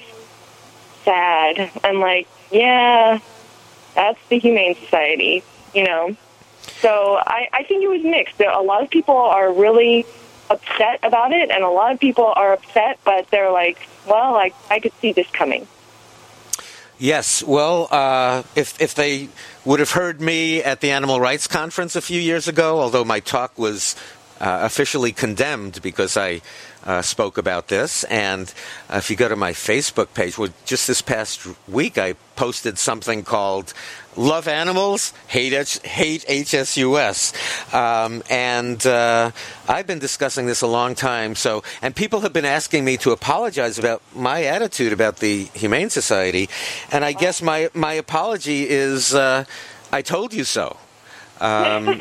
sad and like, yeah, that's the Humane Society, you know. So I, I think it was mixed. A lot of people are really upset about it, and a lot of people are upset, but they're like, well, I, I could see this coming. Yes, well, uh, if if they would have heard me at the Animal Rights Conference a few years ago, although my talk was uh, officially condemned because I uh, spoke about this, and uh, if you go to my Facebook page, well, just this past week I posted something called Love Animals, Hate H- hate H S U S. Um, and uh, I've been discussing this a long time. So, and people have been asking me to apologize about my attitude about the Humane Society. And I guess my, my apology is, uh, I told you so. Um,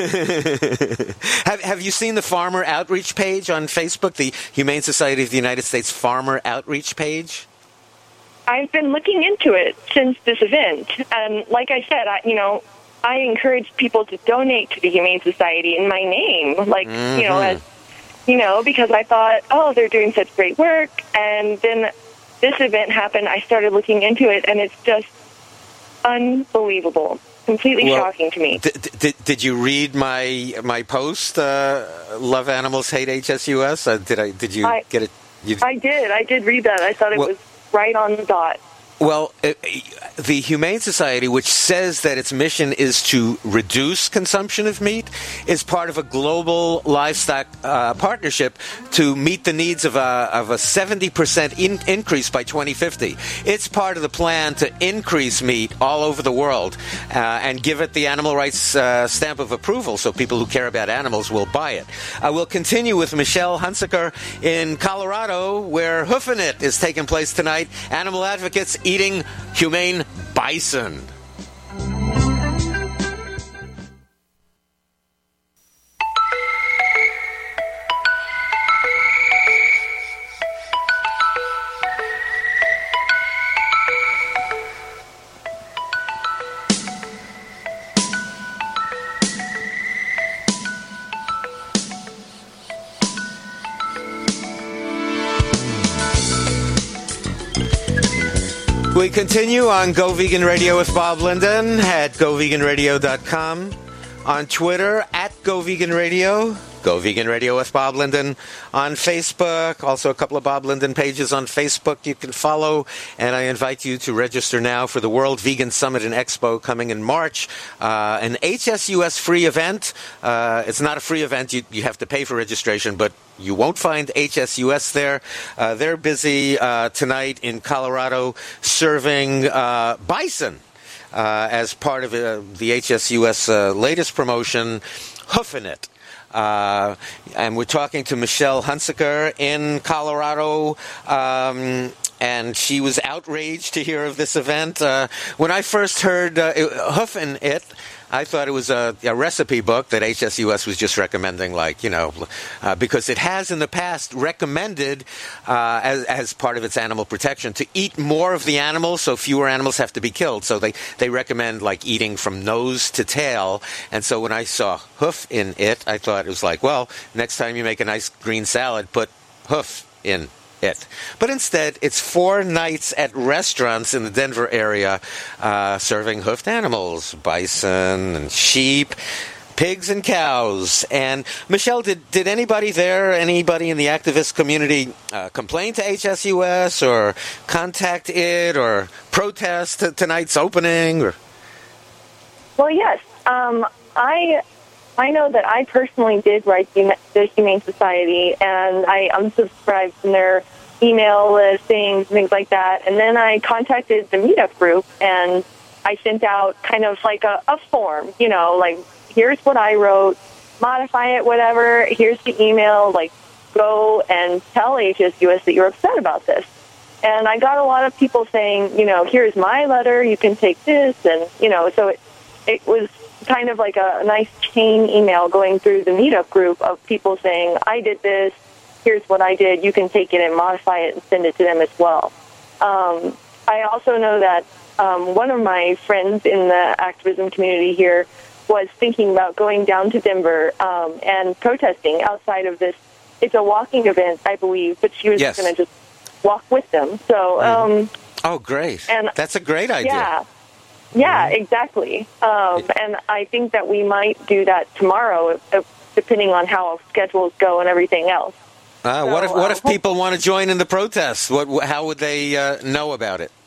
have, have you seen the Farmer Outreach page on Facebook, the Humane Society of the United States Farmer Outreach page? I've been looking into it since this event, and like I said, I, you know, I encourage people to donate to the Humane Society in my name, like mm-hmm. you know, as you know, because I thought, oh, they're doing such great work, and then this event happened. I started looking into it, and it's just unbelievable. Completely well, shocking to me. Did, did, did you read my my post? Uh, Love Animals, Hate H S U S. Uh, did I? Did you I, get it? You... I did. I did read that. I thought it well, was right on the dot. Well, uh, the Humane Society, which says that its mission is to reduce consumption of meat, is part of a global livestock uh, partnership to meet the needs of a, of a seventy percent in, increase by twenty fifty. It's part of the plan to increase meat all over the world uh, and give it the animal rights uh, stamp of approval so people who care about animals will buy it. Uh, we'll continue with Michelle Hunsaker in Colorado, where Hoofin' It is taking place tonight. Animal advocates eating humane bison. We continue on Go Vegan Radio with Bob Linden at go vegan radio dot com, on Twitter at Go Vegan Radio, Go Vegan Radio with Bob Linden on Facebook, also a couple of Bob Linden pages on Facebook you can follow, and I invite you to register now for the World Vegan Summit and Expo coming in March, uh, an H S U S free event. Uh, it's not a free event, you, you have to pay for registration, but you won't find H S U S there. Uh, they're busy uh, tonight in Colorado serving uh, bison uh, as part of uh, the H S U S uh, latest promotion, Hoofin' It. Uh, and we're talking to Michelle Hunsaker in Colorado, um, and she was outraged to hear of this event. Uh, when I first heard uh, Hoofin' It, I thought it was a, a recipe book that H S U S was just recommending, like, you know, uh, because it has in the past recommended, uh, as, as part of its animal protection, to eat more of the animal so fewer animals have to be killed. So they, they recommend, like, eating from nose to tail. And so when I saw hoof in it, I thought it was like, well, next time you make a nice green salad, put hoof in it. But instead, it's four nights at restaurants in the Denver area uh, serving hoofed animals, bison and sheep, pigs and cows. And Michelle, did, did anybody there, anybody in the activist community uh, complain to H S U S or contact it or protest t- tonight's opening? Or? Well, yes. Um, I... I know that I personally did write the Humane Society, and I unsubscribed from their email listings, things like that. And then I contacted the meetup group, and I sent out kind of like a, a form, you know, like, here's what I wrote, modify it, whatever, here's the email, like, go and tell H S U S that you're upset about this. And I got a lot of people saying, you know, here's my letter, you can take this, and, you know, so it, it was kind of like a nice chain email going through the meetup group of people saying, I did this, here's what I did, you can take it and modify it and send it to them as well. Um, I also know that um, one of my friends in the activism community here was thinking about going down to Denver um, and protesting outside of this. It's a walking event, I believe, but she was yes. going to just walk with them. So, um, oh, great. And that's a great idea. Yeah. Yeah, exactly. Um, and I think that we might do that tomorrow, depending on how schedules go and everything else. Uh, so, what if what uh, if people want to join in the protests? What how would they uh, know about it?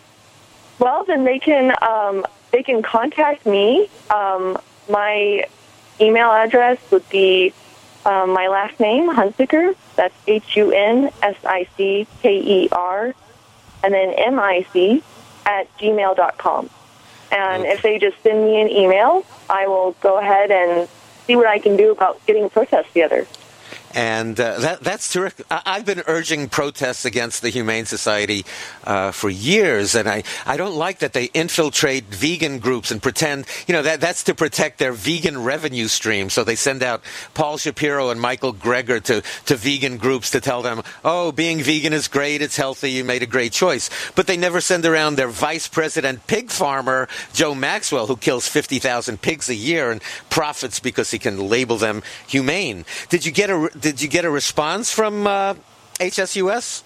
Well, then they can um, they can contact me. Um, my email address would be um, my last name, Hunsaker. That's H U N S I C K E R, and then M I C at gmail dot com. And if they just send me an email, I will go ahead and see what I can do about getting a protest together. And uh, that that's terrific. I, I've been urging protests against the Humane Society uh, for years, and I, I don't like that they infiltrate vegan groups and pretend, you know, that that's to protect their vegan revenue stream. So they send out Paul Shapiro and Michael Greger to, to vegan groups to tell them, oh, being vegan is great, it's healthy, you made a great choice. But they never send around their vice president pig farmer, Joe Maxwell, who kills fifty thousand pigs a year and profits because he can label them humane. Did you get a, did you get a response from uh, H S U S?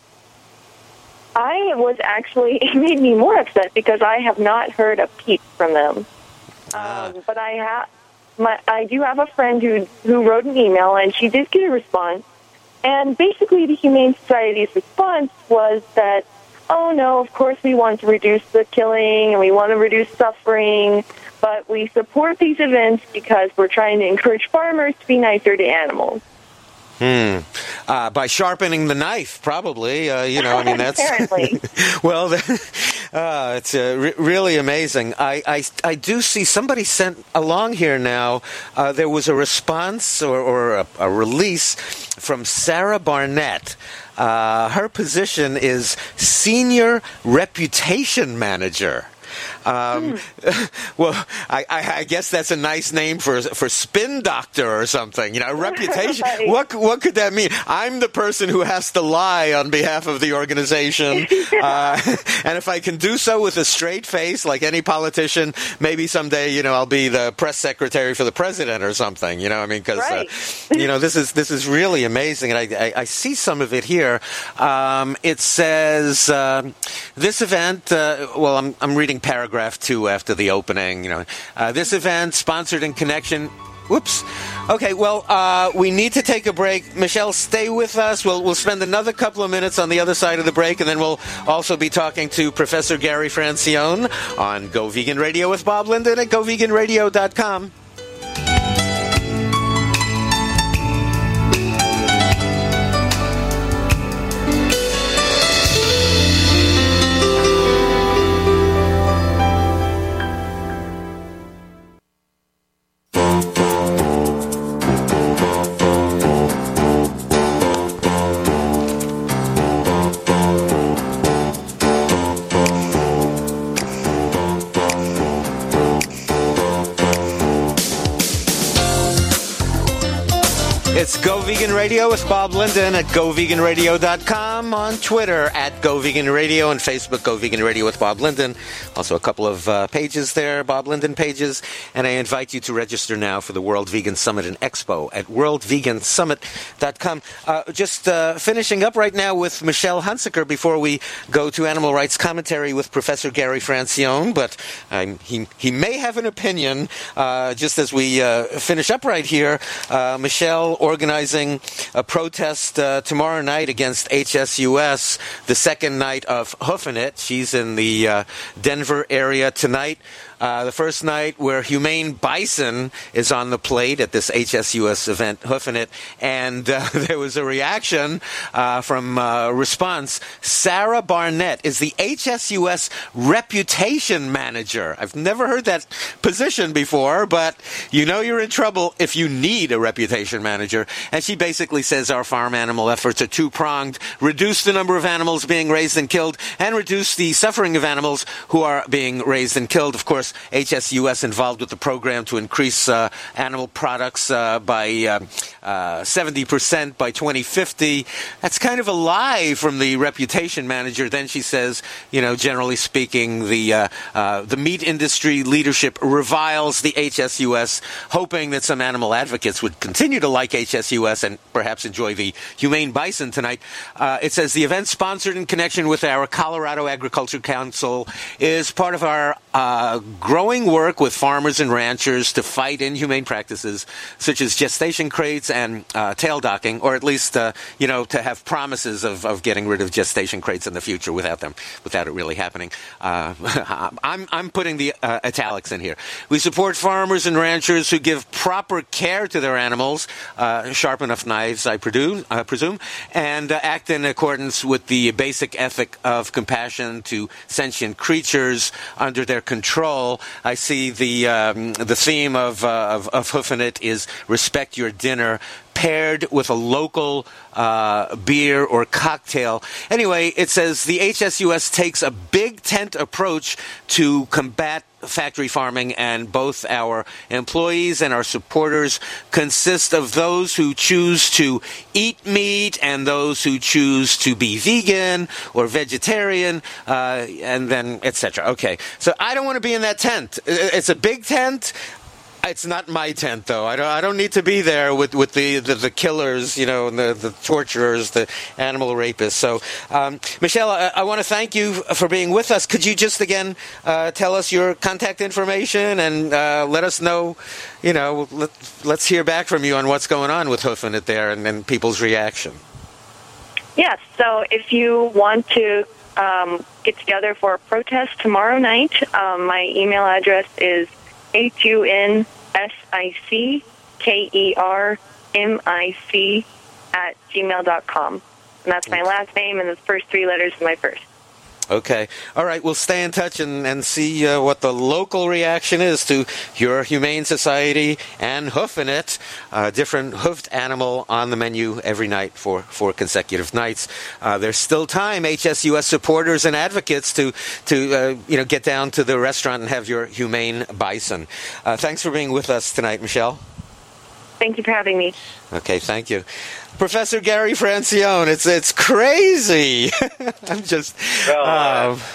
I was actually, it made me more upset because I have not heard a peep from them. Ah. Um, but I have, my, I do have a friend who who wrote an email, and she did get a response. And basically, the Humane Society's response was that, oh no, of course we want to reduce the killing and we want to reduce suffering, but we support these events because we're trying to encourage farmers to be nicer to animals. Hmm. Uh, by sharpening the knife, probably. Uh, you know, I mean, that's apparently. Well, uh, it's uh, re- really amazing. I, I, I do see somebody sent along here now. Uh, there was a response or, or a, a release from Sarah Barnett. Uh, her position is Senior Reputation Manager. Um, mm. Well, I, I, I guess that's a nice name for for spin doctor or something. You know, reputation. Right. What what could that mean? I'm the person who has to lie on behalf of the organization, uh, and if I can do so with a straight face, like any politician, maybe someday, you know, I'll be the press secretary for the president or something. You know, I mean, because right. uh, you know, this is this is really amazing, and I I, I see some of it here. Um, it says uh, this event. Uh, well, I'm I'm reading paragraph two after the opening. You know, uh, this event sponsored in connection. Whoops. Okay. Well, uh, we need to take a break. Michelle, stay with us. We'll we'll spend another couple of minutes on the other side of the break, and then we'll also be talking to Professor Gary Francione on Go Vegan Radio with Bob Linden at go vegan radio dot com. It's Go Vegan Radio with Bob Linden at go vegan radio dot com, on Twitter at Go Vegan Radio, and Facebook Go Vegan Radio with Bob Linden. Also a couple of uh, pages there, Bob Linden pages, and I invite you to register now for the World Vegan Summit and Expo at world vegan summit dot com. Uh, just uh, finishing up right now with Michelle Hunsaker before we go to Animal Rights Commentary with Professor Gary Francione, but um, he, he may have an opinion uh, just as we uh, finish up right here. Uh, Michelle organizing a protest uh, tomorrow night against H S U S, the second night of Hoofing It. She's in the uh, Denver area tonight. Uh, the first night where humane bison is on the plate at this H S U S event, Hoofing It, and uh, there was a reaction uh, from uh, response. Sarah Barnett is the H S U S Reputation Manager. I've never heard that position before, but you know you're in trouble if you need a reputation manager. And she basically says our farm animal efforts are two-pronged: reduce the number of animals being raised and killed, and reduce the suffering of animals who are being raised and killed. Of course, H S U S involved with the program to increase uh, animal products uh, by uh, uh, seventy percent by twenty fifty. That's kind of a lie from the reputation manager. Then she says, you know, generally speaking, the uh, uh, the meat industry leadership reviles the H S U S, hoping that some animal advocates would continue to like H S U S and perhaps enjoy the humane bison tonight. Uh, it says the event, sponsored in connection with our Colorado Agriculture Council, is part of our uh, growing work with farmers and ranchers to fight inhumane practices such as gestation crates and uh, tail docking, or at least, uh, you know, to have promises of, of getting rid of gestation crates in the future without them, without it really happening. Uh, I'm, I'm putting the uh, italics in here. We support farmers and ranchers who give proper care to their animals, uh, uh, sharp enough knives, I presume, uh, presume and uh, act in accordance with the basic ethic of compassion to sentient creatures under their control. I see the um, the theme of, uh, of, of Hoofing It is respect your dinner, paired with a local uh, beer or cocktail. Anyway, it says the H S U S takes a big tent approach to combat factory farming, and both our employees and our supporters consist of those who choose to eat meat and those who choose to be vegan or vegetarian, uh, and then et cetera. Okay, so I don't want to be in that tent. It's a big tent. It's not my tent, though. I don't. I don't need to be there with, with the, the, the killers, you know, and the, the torturers, the animal rapists. So, um, Michelle, I, I want to thank you for being with us. Could you just again uh, tell us your contact information and uh, let us know, you know, let, let's hear back from you on what's going on with Hoofing It there and, and people's reaction. Yes. So, if you want to um, get together for a protest tomorrow night, um, my email address is H U N S I C K E R M I C at gmail dot com. And that's my last name and the first three letters of my first. Okay. All right. We'll stay in touch and, and see uh, what the local reaction is to your Humane Society and Hoofing It, a different hoofed animal on the menu every night for four consecutive nights. Uh, there's still time, H S U S supporters and advocates, to to uh, you know get down to the restaurant and have your humane bison. Uh, thanks for being with us tonight, Michelle. Thank you for having me. Okay, thank you. Professor Gary Francione, it's it's crazy. I'm just... Well, uh, um,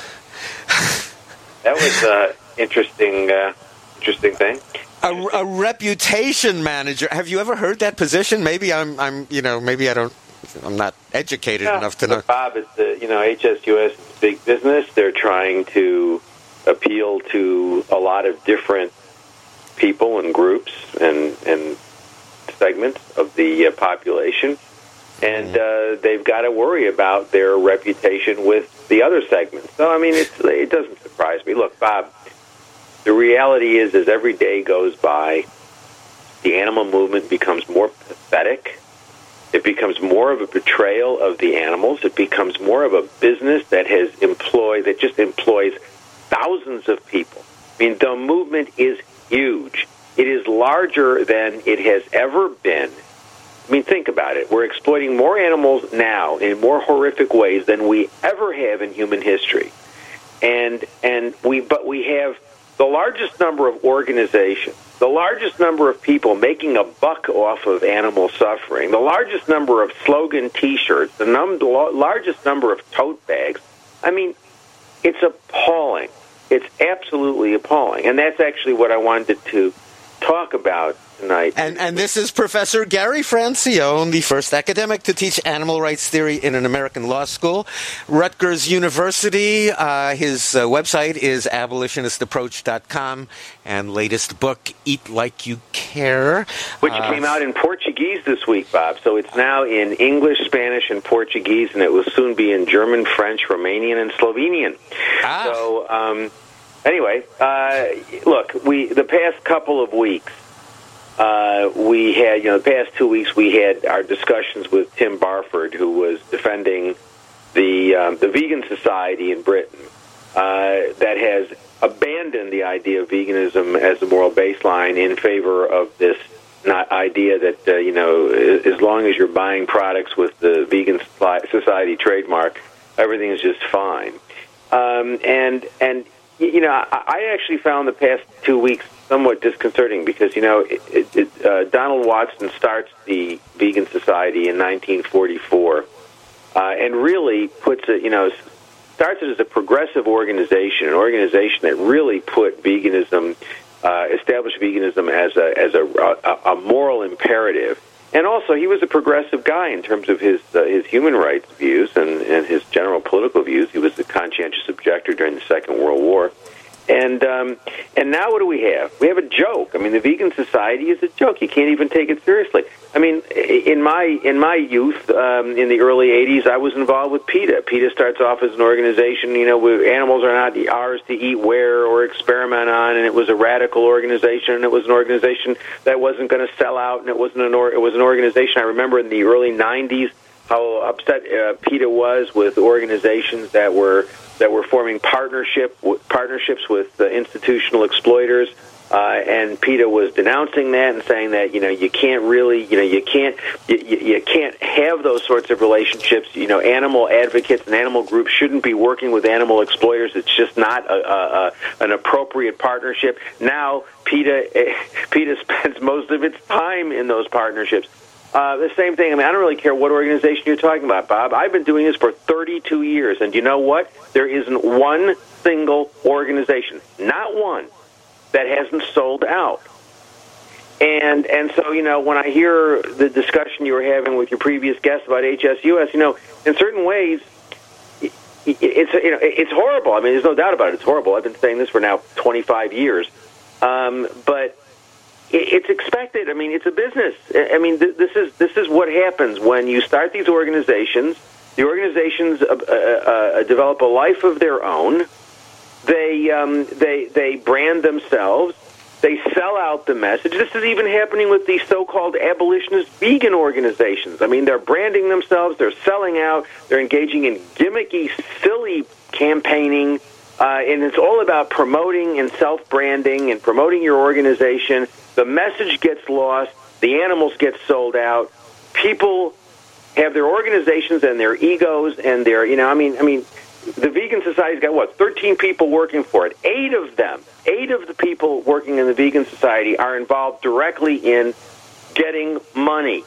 that was an interesting, uh, interesting thing. A, a reputation manager. Have you ever heard that position? Maybe I'm, I'm, you know, maybe I don't, I'm not educated yeah, enough to know. Bob, it's the, you know, H S U S is big business. They're trying to appeal to a lot of different people and groups and, and segments of the uh, population, and uh, they've got to worry about their reputation with the other segments. So, I mean, it's, it doesn't surprise me. Look, Bob, the reality is, as every day goes by, the animal movement becomes more pathetic. It becomes more of a betrayal of the animals. It becomes more of a business that has employed, that just employs thousands of people. I mean, the movement is huge. It is larger than it has ever been. I mean, think about it. We're exploiting more animals now in more horrific ways than we ever have in human history. And and we but we have the largest number of organizations, the largest number of people making a buck off of animal suffering, the largest number of slogan T-shirts, the num- largest number of tote bags. I mean, it's appalling. It's absolutely appalling. And that's actually what I wanted to talk about tonight. And and this is Professor Gary Francione, the first academic to teach animal rights theory in an American law school. Rutgers University, uh, his uh, website is abolitionist approach dot com, and latest book, Eat Like You Care. Which uh, came out in Portuguese this week, Bob. So it's now in English, Spanish, and Portuguese, and it will soon be in German, French, Romanian, and Slovenian. Ah. So, um, anyway, uh, look, we the past couple of weeks, uh, we had, you know, the past two weeks, we had our discussions with Tim Barford, who was defending the um, the Vegan Society in Britain uh, that has abandoned the idea of veganism as a moral baseline in favor of this not idea that, uh, you know, as long as you're buying products with the Vegan Society trademark, everything is just fine. Um, and, and you know, I, I actually found the past two weeks somewhat disconcerting because, you know, it, it, it, uh, Donald Watson starts the Vegan Society in nineteen forty-four uh, and really puts it, you know, starts it as a progressive organization, an organization that really put veganism, uh, established veganism as a as a, a, a moral imperative. And also, he was a progressive guy in terms of his uh, his human rights views and, and his general political views. He was a conscientious objector during the Second World War. And um, and now what do we have? We have a joke. I mean, the Vegan Society is a joke. You can't even take it seriously. I mean, in my in my youth, um, in the early eighties, I was involved with PETA. PETA starts off as an organization, you know, where animals are not ours to eat, wear, or experiment on, and it was a radical organization, and it was an organization that wasn't going to sell out, and it wasn't an or- it was an organization. I remember in the early nineties how upset uh, PETA was with organizations that were that were forming partnership partnerships with uh, institutional exploiters, uh, and PETA was denouncing that and saying that you know you can't really you know you can't you, you can't have those sorts of relationships. You know, animal advocates and animal groups shouldn't be working with animal exploiters. It's just not a, a, a, an appropriate partnership. Now PETA PETA spends most of its time in those partnerships. Uh, the same thing. I mean, I don't really care what organization you're talking about, Bob. I've been doing this for thirty-two years, and you know what? There isn't one single organization, not one, that hasn't sold out. And and so, you know, when I hear the discussion you were having with your previous guest about H S U S, you know, in certain ways, it's you know it's horrible. I mean, there's no doubt about it. It's horrible. I've been saying this for now twenty-five years, um, but. It's expected. I mean, it's a business. I mean, th- this is this is what happens when you start these organizations. The organizations uh, uh, uh, develop a life of their own. They um, they they brand themselves. They sell out the message. This is even happening with these so-called abolitionist vegan organizations. I mean, they're branding themselves. They're selling out. They're engaging in gimmicky, silly campaigning. Uh, and it's all about promoting and self-branding and promoting your organization. The message gets lost. The animals get sold out. People have their organizations and their egos and their, you know, I mean, I mean, the Vegan Society's got, what, thirteen people working for it. Eight of them, eight of the people working in the Vegan Society are involved directly in getting money.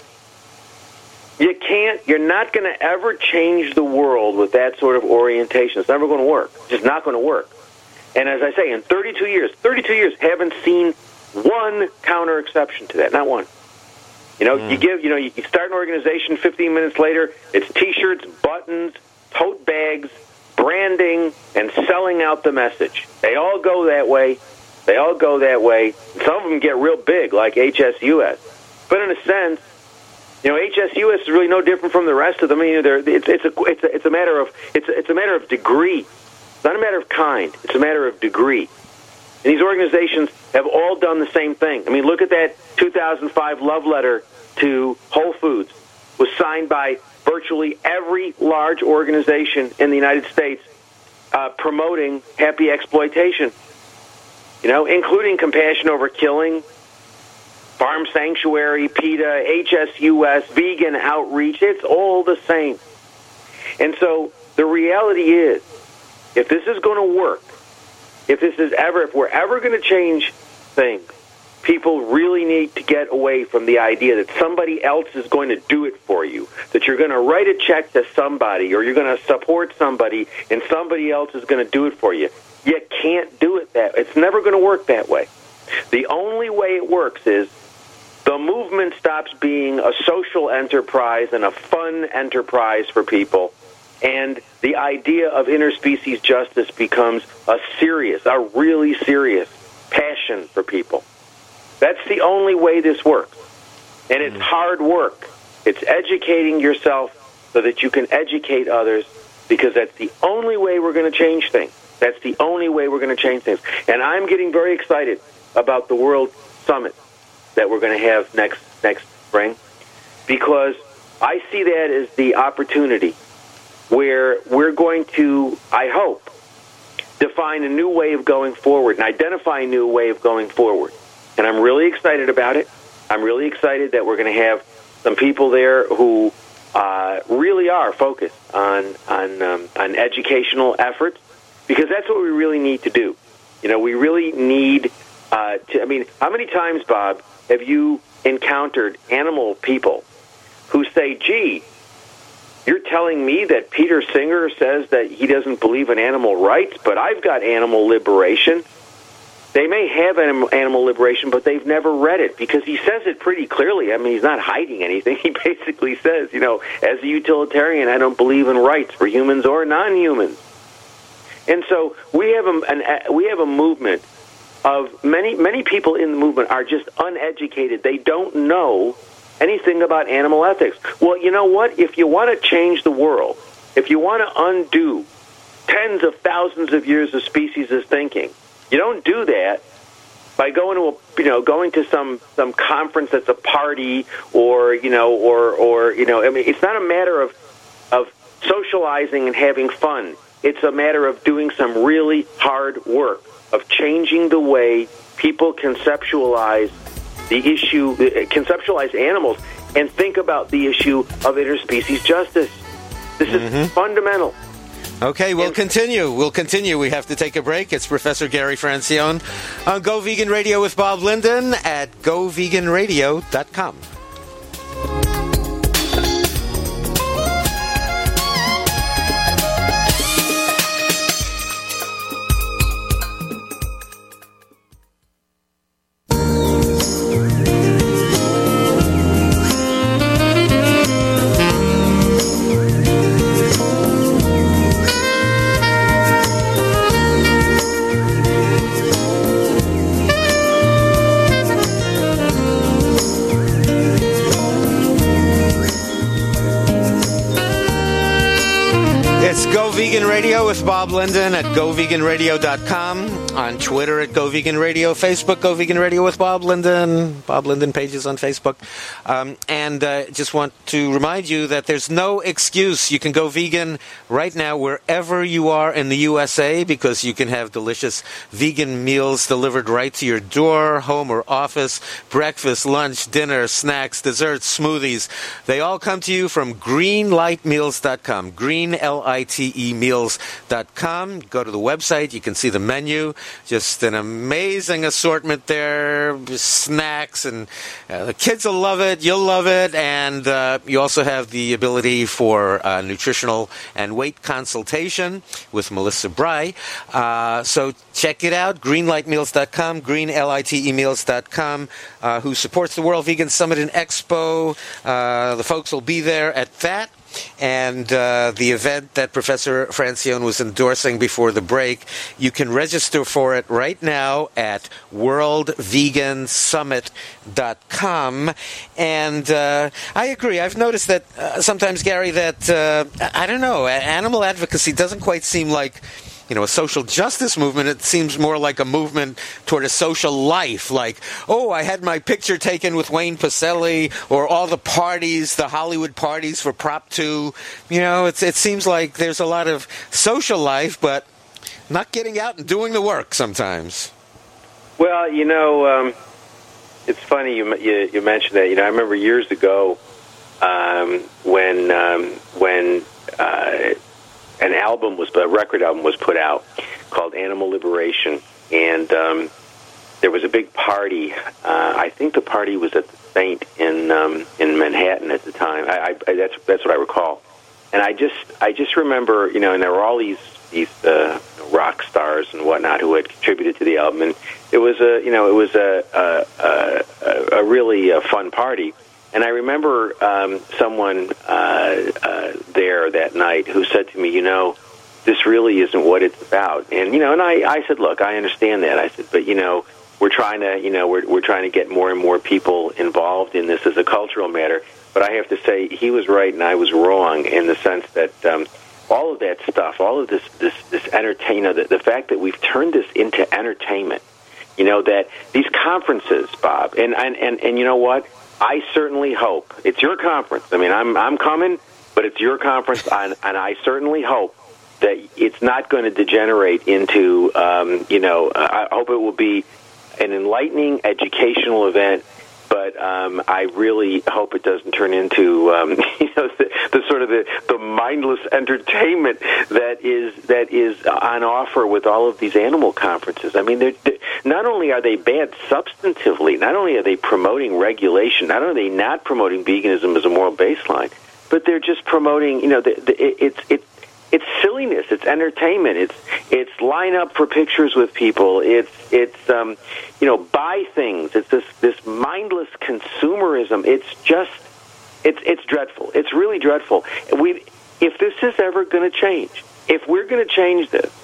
You can't, you're not going to ever change the world with that sort of orientation. It's never going to work. It's just not going to work. And as I say, in thirty-two years, thirty-two years, haven't seen one counter exception to that, not one. You know, mm. you give, you know, you start an organization, fifteen minutes later, it's T-shirts, buttons, tote bags, branding, and selling out the message. They all go that way. They all go that way. Some of them get real big, like H S U S. But in a sense, you know, H S U S is really no different from the rest of them. I mean, they're, it's it's a it's a, it's a matter of it's a, it's a matter of degree. It's not a matter of kind. It's a matter of degree. And these organizations have all done the same thing. I mean, look at that two thousand five love letter to Whole Foods. It was signed by virtually every large organization in the United States uh, promoting happy exploitation, you know, including Compassion Over Killing, Farm Sanctuary, PETA, H S U S, Vegan Outreach. It's all the same. And so the reality is, if this is going to work, if this is ever, if we're ever going to change things, people really need to get away from the idea that somebody else is going to do it for you, that you're going to write a check to somebody or you're going to support somebody and somebody else is going to do it for you. You can't do it that way. It's never going to work that way. The only way it works is the movement stops being a social enterprise and a fun enterprise for people, and the idea of interspecies justice becomes a serious, a really serious passion for people. That's the only way this works. And it's hard work. It's educating yourself so that you can educate others, because that's the only way we're going to change things. That's the only way we're going to change things. And I'm getting very excited about the World Summit that we're going to have next next spring, because I see that as the opportunity where we're going to, I hope, define a new way of going forward and identify a new way of going forward. And I'm really excited about it. I'm really excited that we're going to have some people there who uh, really are focused on on um, on educational efforts, because that's what we really need to do. You know, we really need uh, to. I mean, how many times, Bob, have you encountered animal people who say, "Gee, you're telling me that Peter Singer says that he doesn't believe in animal rights, but I've got animal liberation"? They may have animal liberation, but they've never read it, because he says it pretty clearly. I mean, he's not hiding anything. He basically says, you know, as a utilitarian, I don't believe in rights for humans or non-humans. And so we have a, an, we have a movement of many, many people in the movement are just uneducated. They don't know anything about animal ethics. Well, you know what? If you want to change the world, if you want to undo tens of thousands of years of species' thinking, you don't do that by going to a, you know, going to some, some conference that's a party, or you know, or or you know, I mean, it's not a matter of of socializing and having fun. It's a matter of doing some really hard work of changing the way people conceptualize the issue, conceptualize animals, and think about the issue of interspecies justice. This is mm-hmm. fundamental. Okay, we'll continue. We'll continue. We have to take a break. It's Professor Gary Francione on Go Vegan Radio with Bob Linden at go vegan radio dot com. Vegan Radio with Bob Linden at go vegan radio dot com, on Twitter at Go Vegan Radio, Facebook Go Vegan Radio with Bob Linden, Bob Linden pages on Facebook. Um, and uh, just want to remind you that there's no excuse. You can go vegan right now wherever you are in the U S A, because you can have delicious vegan meals delivered right to your door, home or office, breakfast, lunch, dinner, snacks, desserts, smoothies. They all come to you from green light meals dot com, green L I T E meals dot com. Go to the website. You can see the menu. Just an amazing assortment there. Snacks, and uh, the kids will love it. You'll love it. And uh, you also have the ability for uh, nutritional and weight consultation with Melissa Bry. Uh, so check it out. green light meals dot com, green L I T E meals dot com, uh, who supports the World Vegan Summit and Expo. Uh, the folks will be there at that. And uh, the event that Professor Francione was endorsing before the break, you can register for it right now at world vegan summit dot com. And uh, I agree. I've noticed that uh, sometimes, Gary, that, uh, I don't know, animal advocacy doesn't quite seem like, you know, a social justice movement. It seems more like a movement toward a social life. Like, oh, I had my picture taken with Wayne Pacelli, or all the parties, the Hollywood parties for Prop two. You know, it's, it seems like there's a lot of social life, but not getting out and doing the work sometimes. Well, you know, um, it's funny you, you you mentioned that. You know, I remember years ago um, when um, when. Uh, An album was a record album was put out called Animal Liberation, and um, there was a big party. Uh, I think the party was at the Saint in um, in Manhattan at the time. I, I, that's that's what I recall. And I just I just remember, you know, and there were all these these uh, rock stars and whatnot who had contributed to the album, and it was a you know it was a a, a, a really a fun party. And I remember um, someone uh, uh, there that night who said to me, you know, this really isn't what it's about. And, you know, and I, I said, look, I understand that. I said, but, you know, we're trying to, you know, we're, we're trying to get more and more people involved in this as a cultural matter. But I have to say he was right and I was wrong, in the sense that um, all of that stuff, all of this, this, this entertainment, the, the fact that we've turned this into entertainment, you know, that these conferences, Bob, and, and, and, and you know what? I certainly hope it's your conference. I mean, I'm I'm coming, but it's your conference, and, and I certainly hope that it's not going to degenerate into, um, you know, I hope it will be an enlightening educational event. But um, I really hope it doesn't turn into, um, you know, the, the sort of the, the mindless entertainment that is that is on offer with all of these animal conferences. I mean, they're, they're, not only are they bad substantively, not only are they promoting regulation, not only are they not promoting veganism as a moral baseline, but they're just promoting, you know, the, the, it, it's it's it's silliness, it's entertainment, it's it's line up for pictures with people, it's it's um, you know, buy things, it's this this mindless consumerism. It's just it's it's dreadful. It's really dreadful. We if this is ever going to change, if we're going to change this,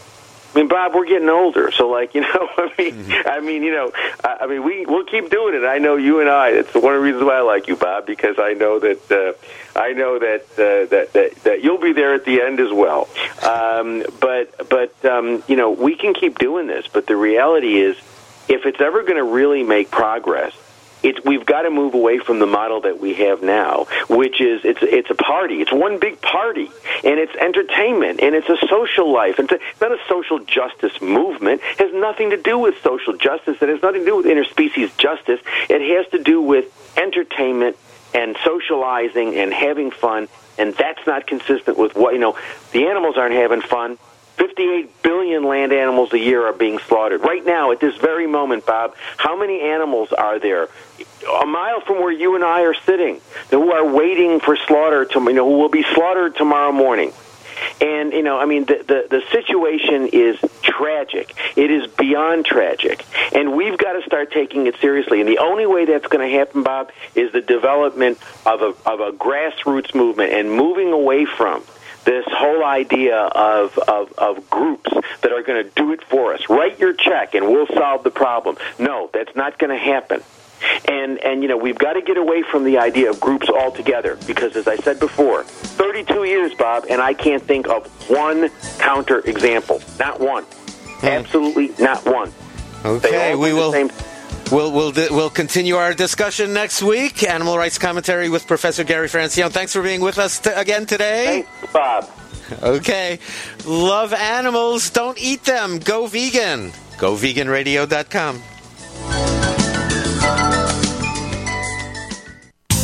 I mean, Bob, we're getting older, so like you know, I mean, mm-hmm. I mean, you know, I, I mean, we we'll keep doing it. I know you and I. It's one of the reasons why I like you, Bob, because I know that uh, I know that, uh, that that that you'll be there at the end as well. Um, but but um, you know, we can keep doing this. But the reality is, if it's ever going to really make progress, It's, we've got to move away from the model that we have now, which is it's it's a party. It's one big party, and it's entertainment, and it's a social life. And it's not a social justice movement. It has nothing to do with social justice. It has nothing to do with interspecies justice. It has to do with entertainment and socializing and having fun, and that's not consistent with what, you know, the animals aren't having fun. fifty-eight billion land animals a year are being slaughtered. Right now, at this very moment, Bob, how many animals are there a mile from where you and I are sitting who are waiting for slaughter, to, you know, who will be slaughtered tomorrow morning? And, you know, I mean, the, the, the situation is tragic. It is beyond tragic. And we've got to start taking it seriously. And the only way that's going to happen, Bob, is the development of a, of a grassroots movement and moving away from this whole idea of, of, of groups that are going to do it for us. Write your check and we'll solve the problem. No, that's not going to happen. And, and you know, we've got to get away from the idea of groups altogether because, as I said before, thirty-two years, Bob, and I can't think of one counter example. Not one. Hmm. Absolutely not one. Okay, we will... We'll, we'll, we'll continue our discussion next week. Animal Rights Commentary with Professor Gary Francione. Thanks for being with us t- again today. Thanks, Bob. Okay. Love animals. Don't eat them. Go vegan. go vegan radio dot com.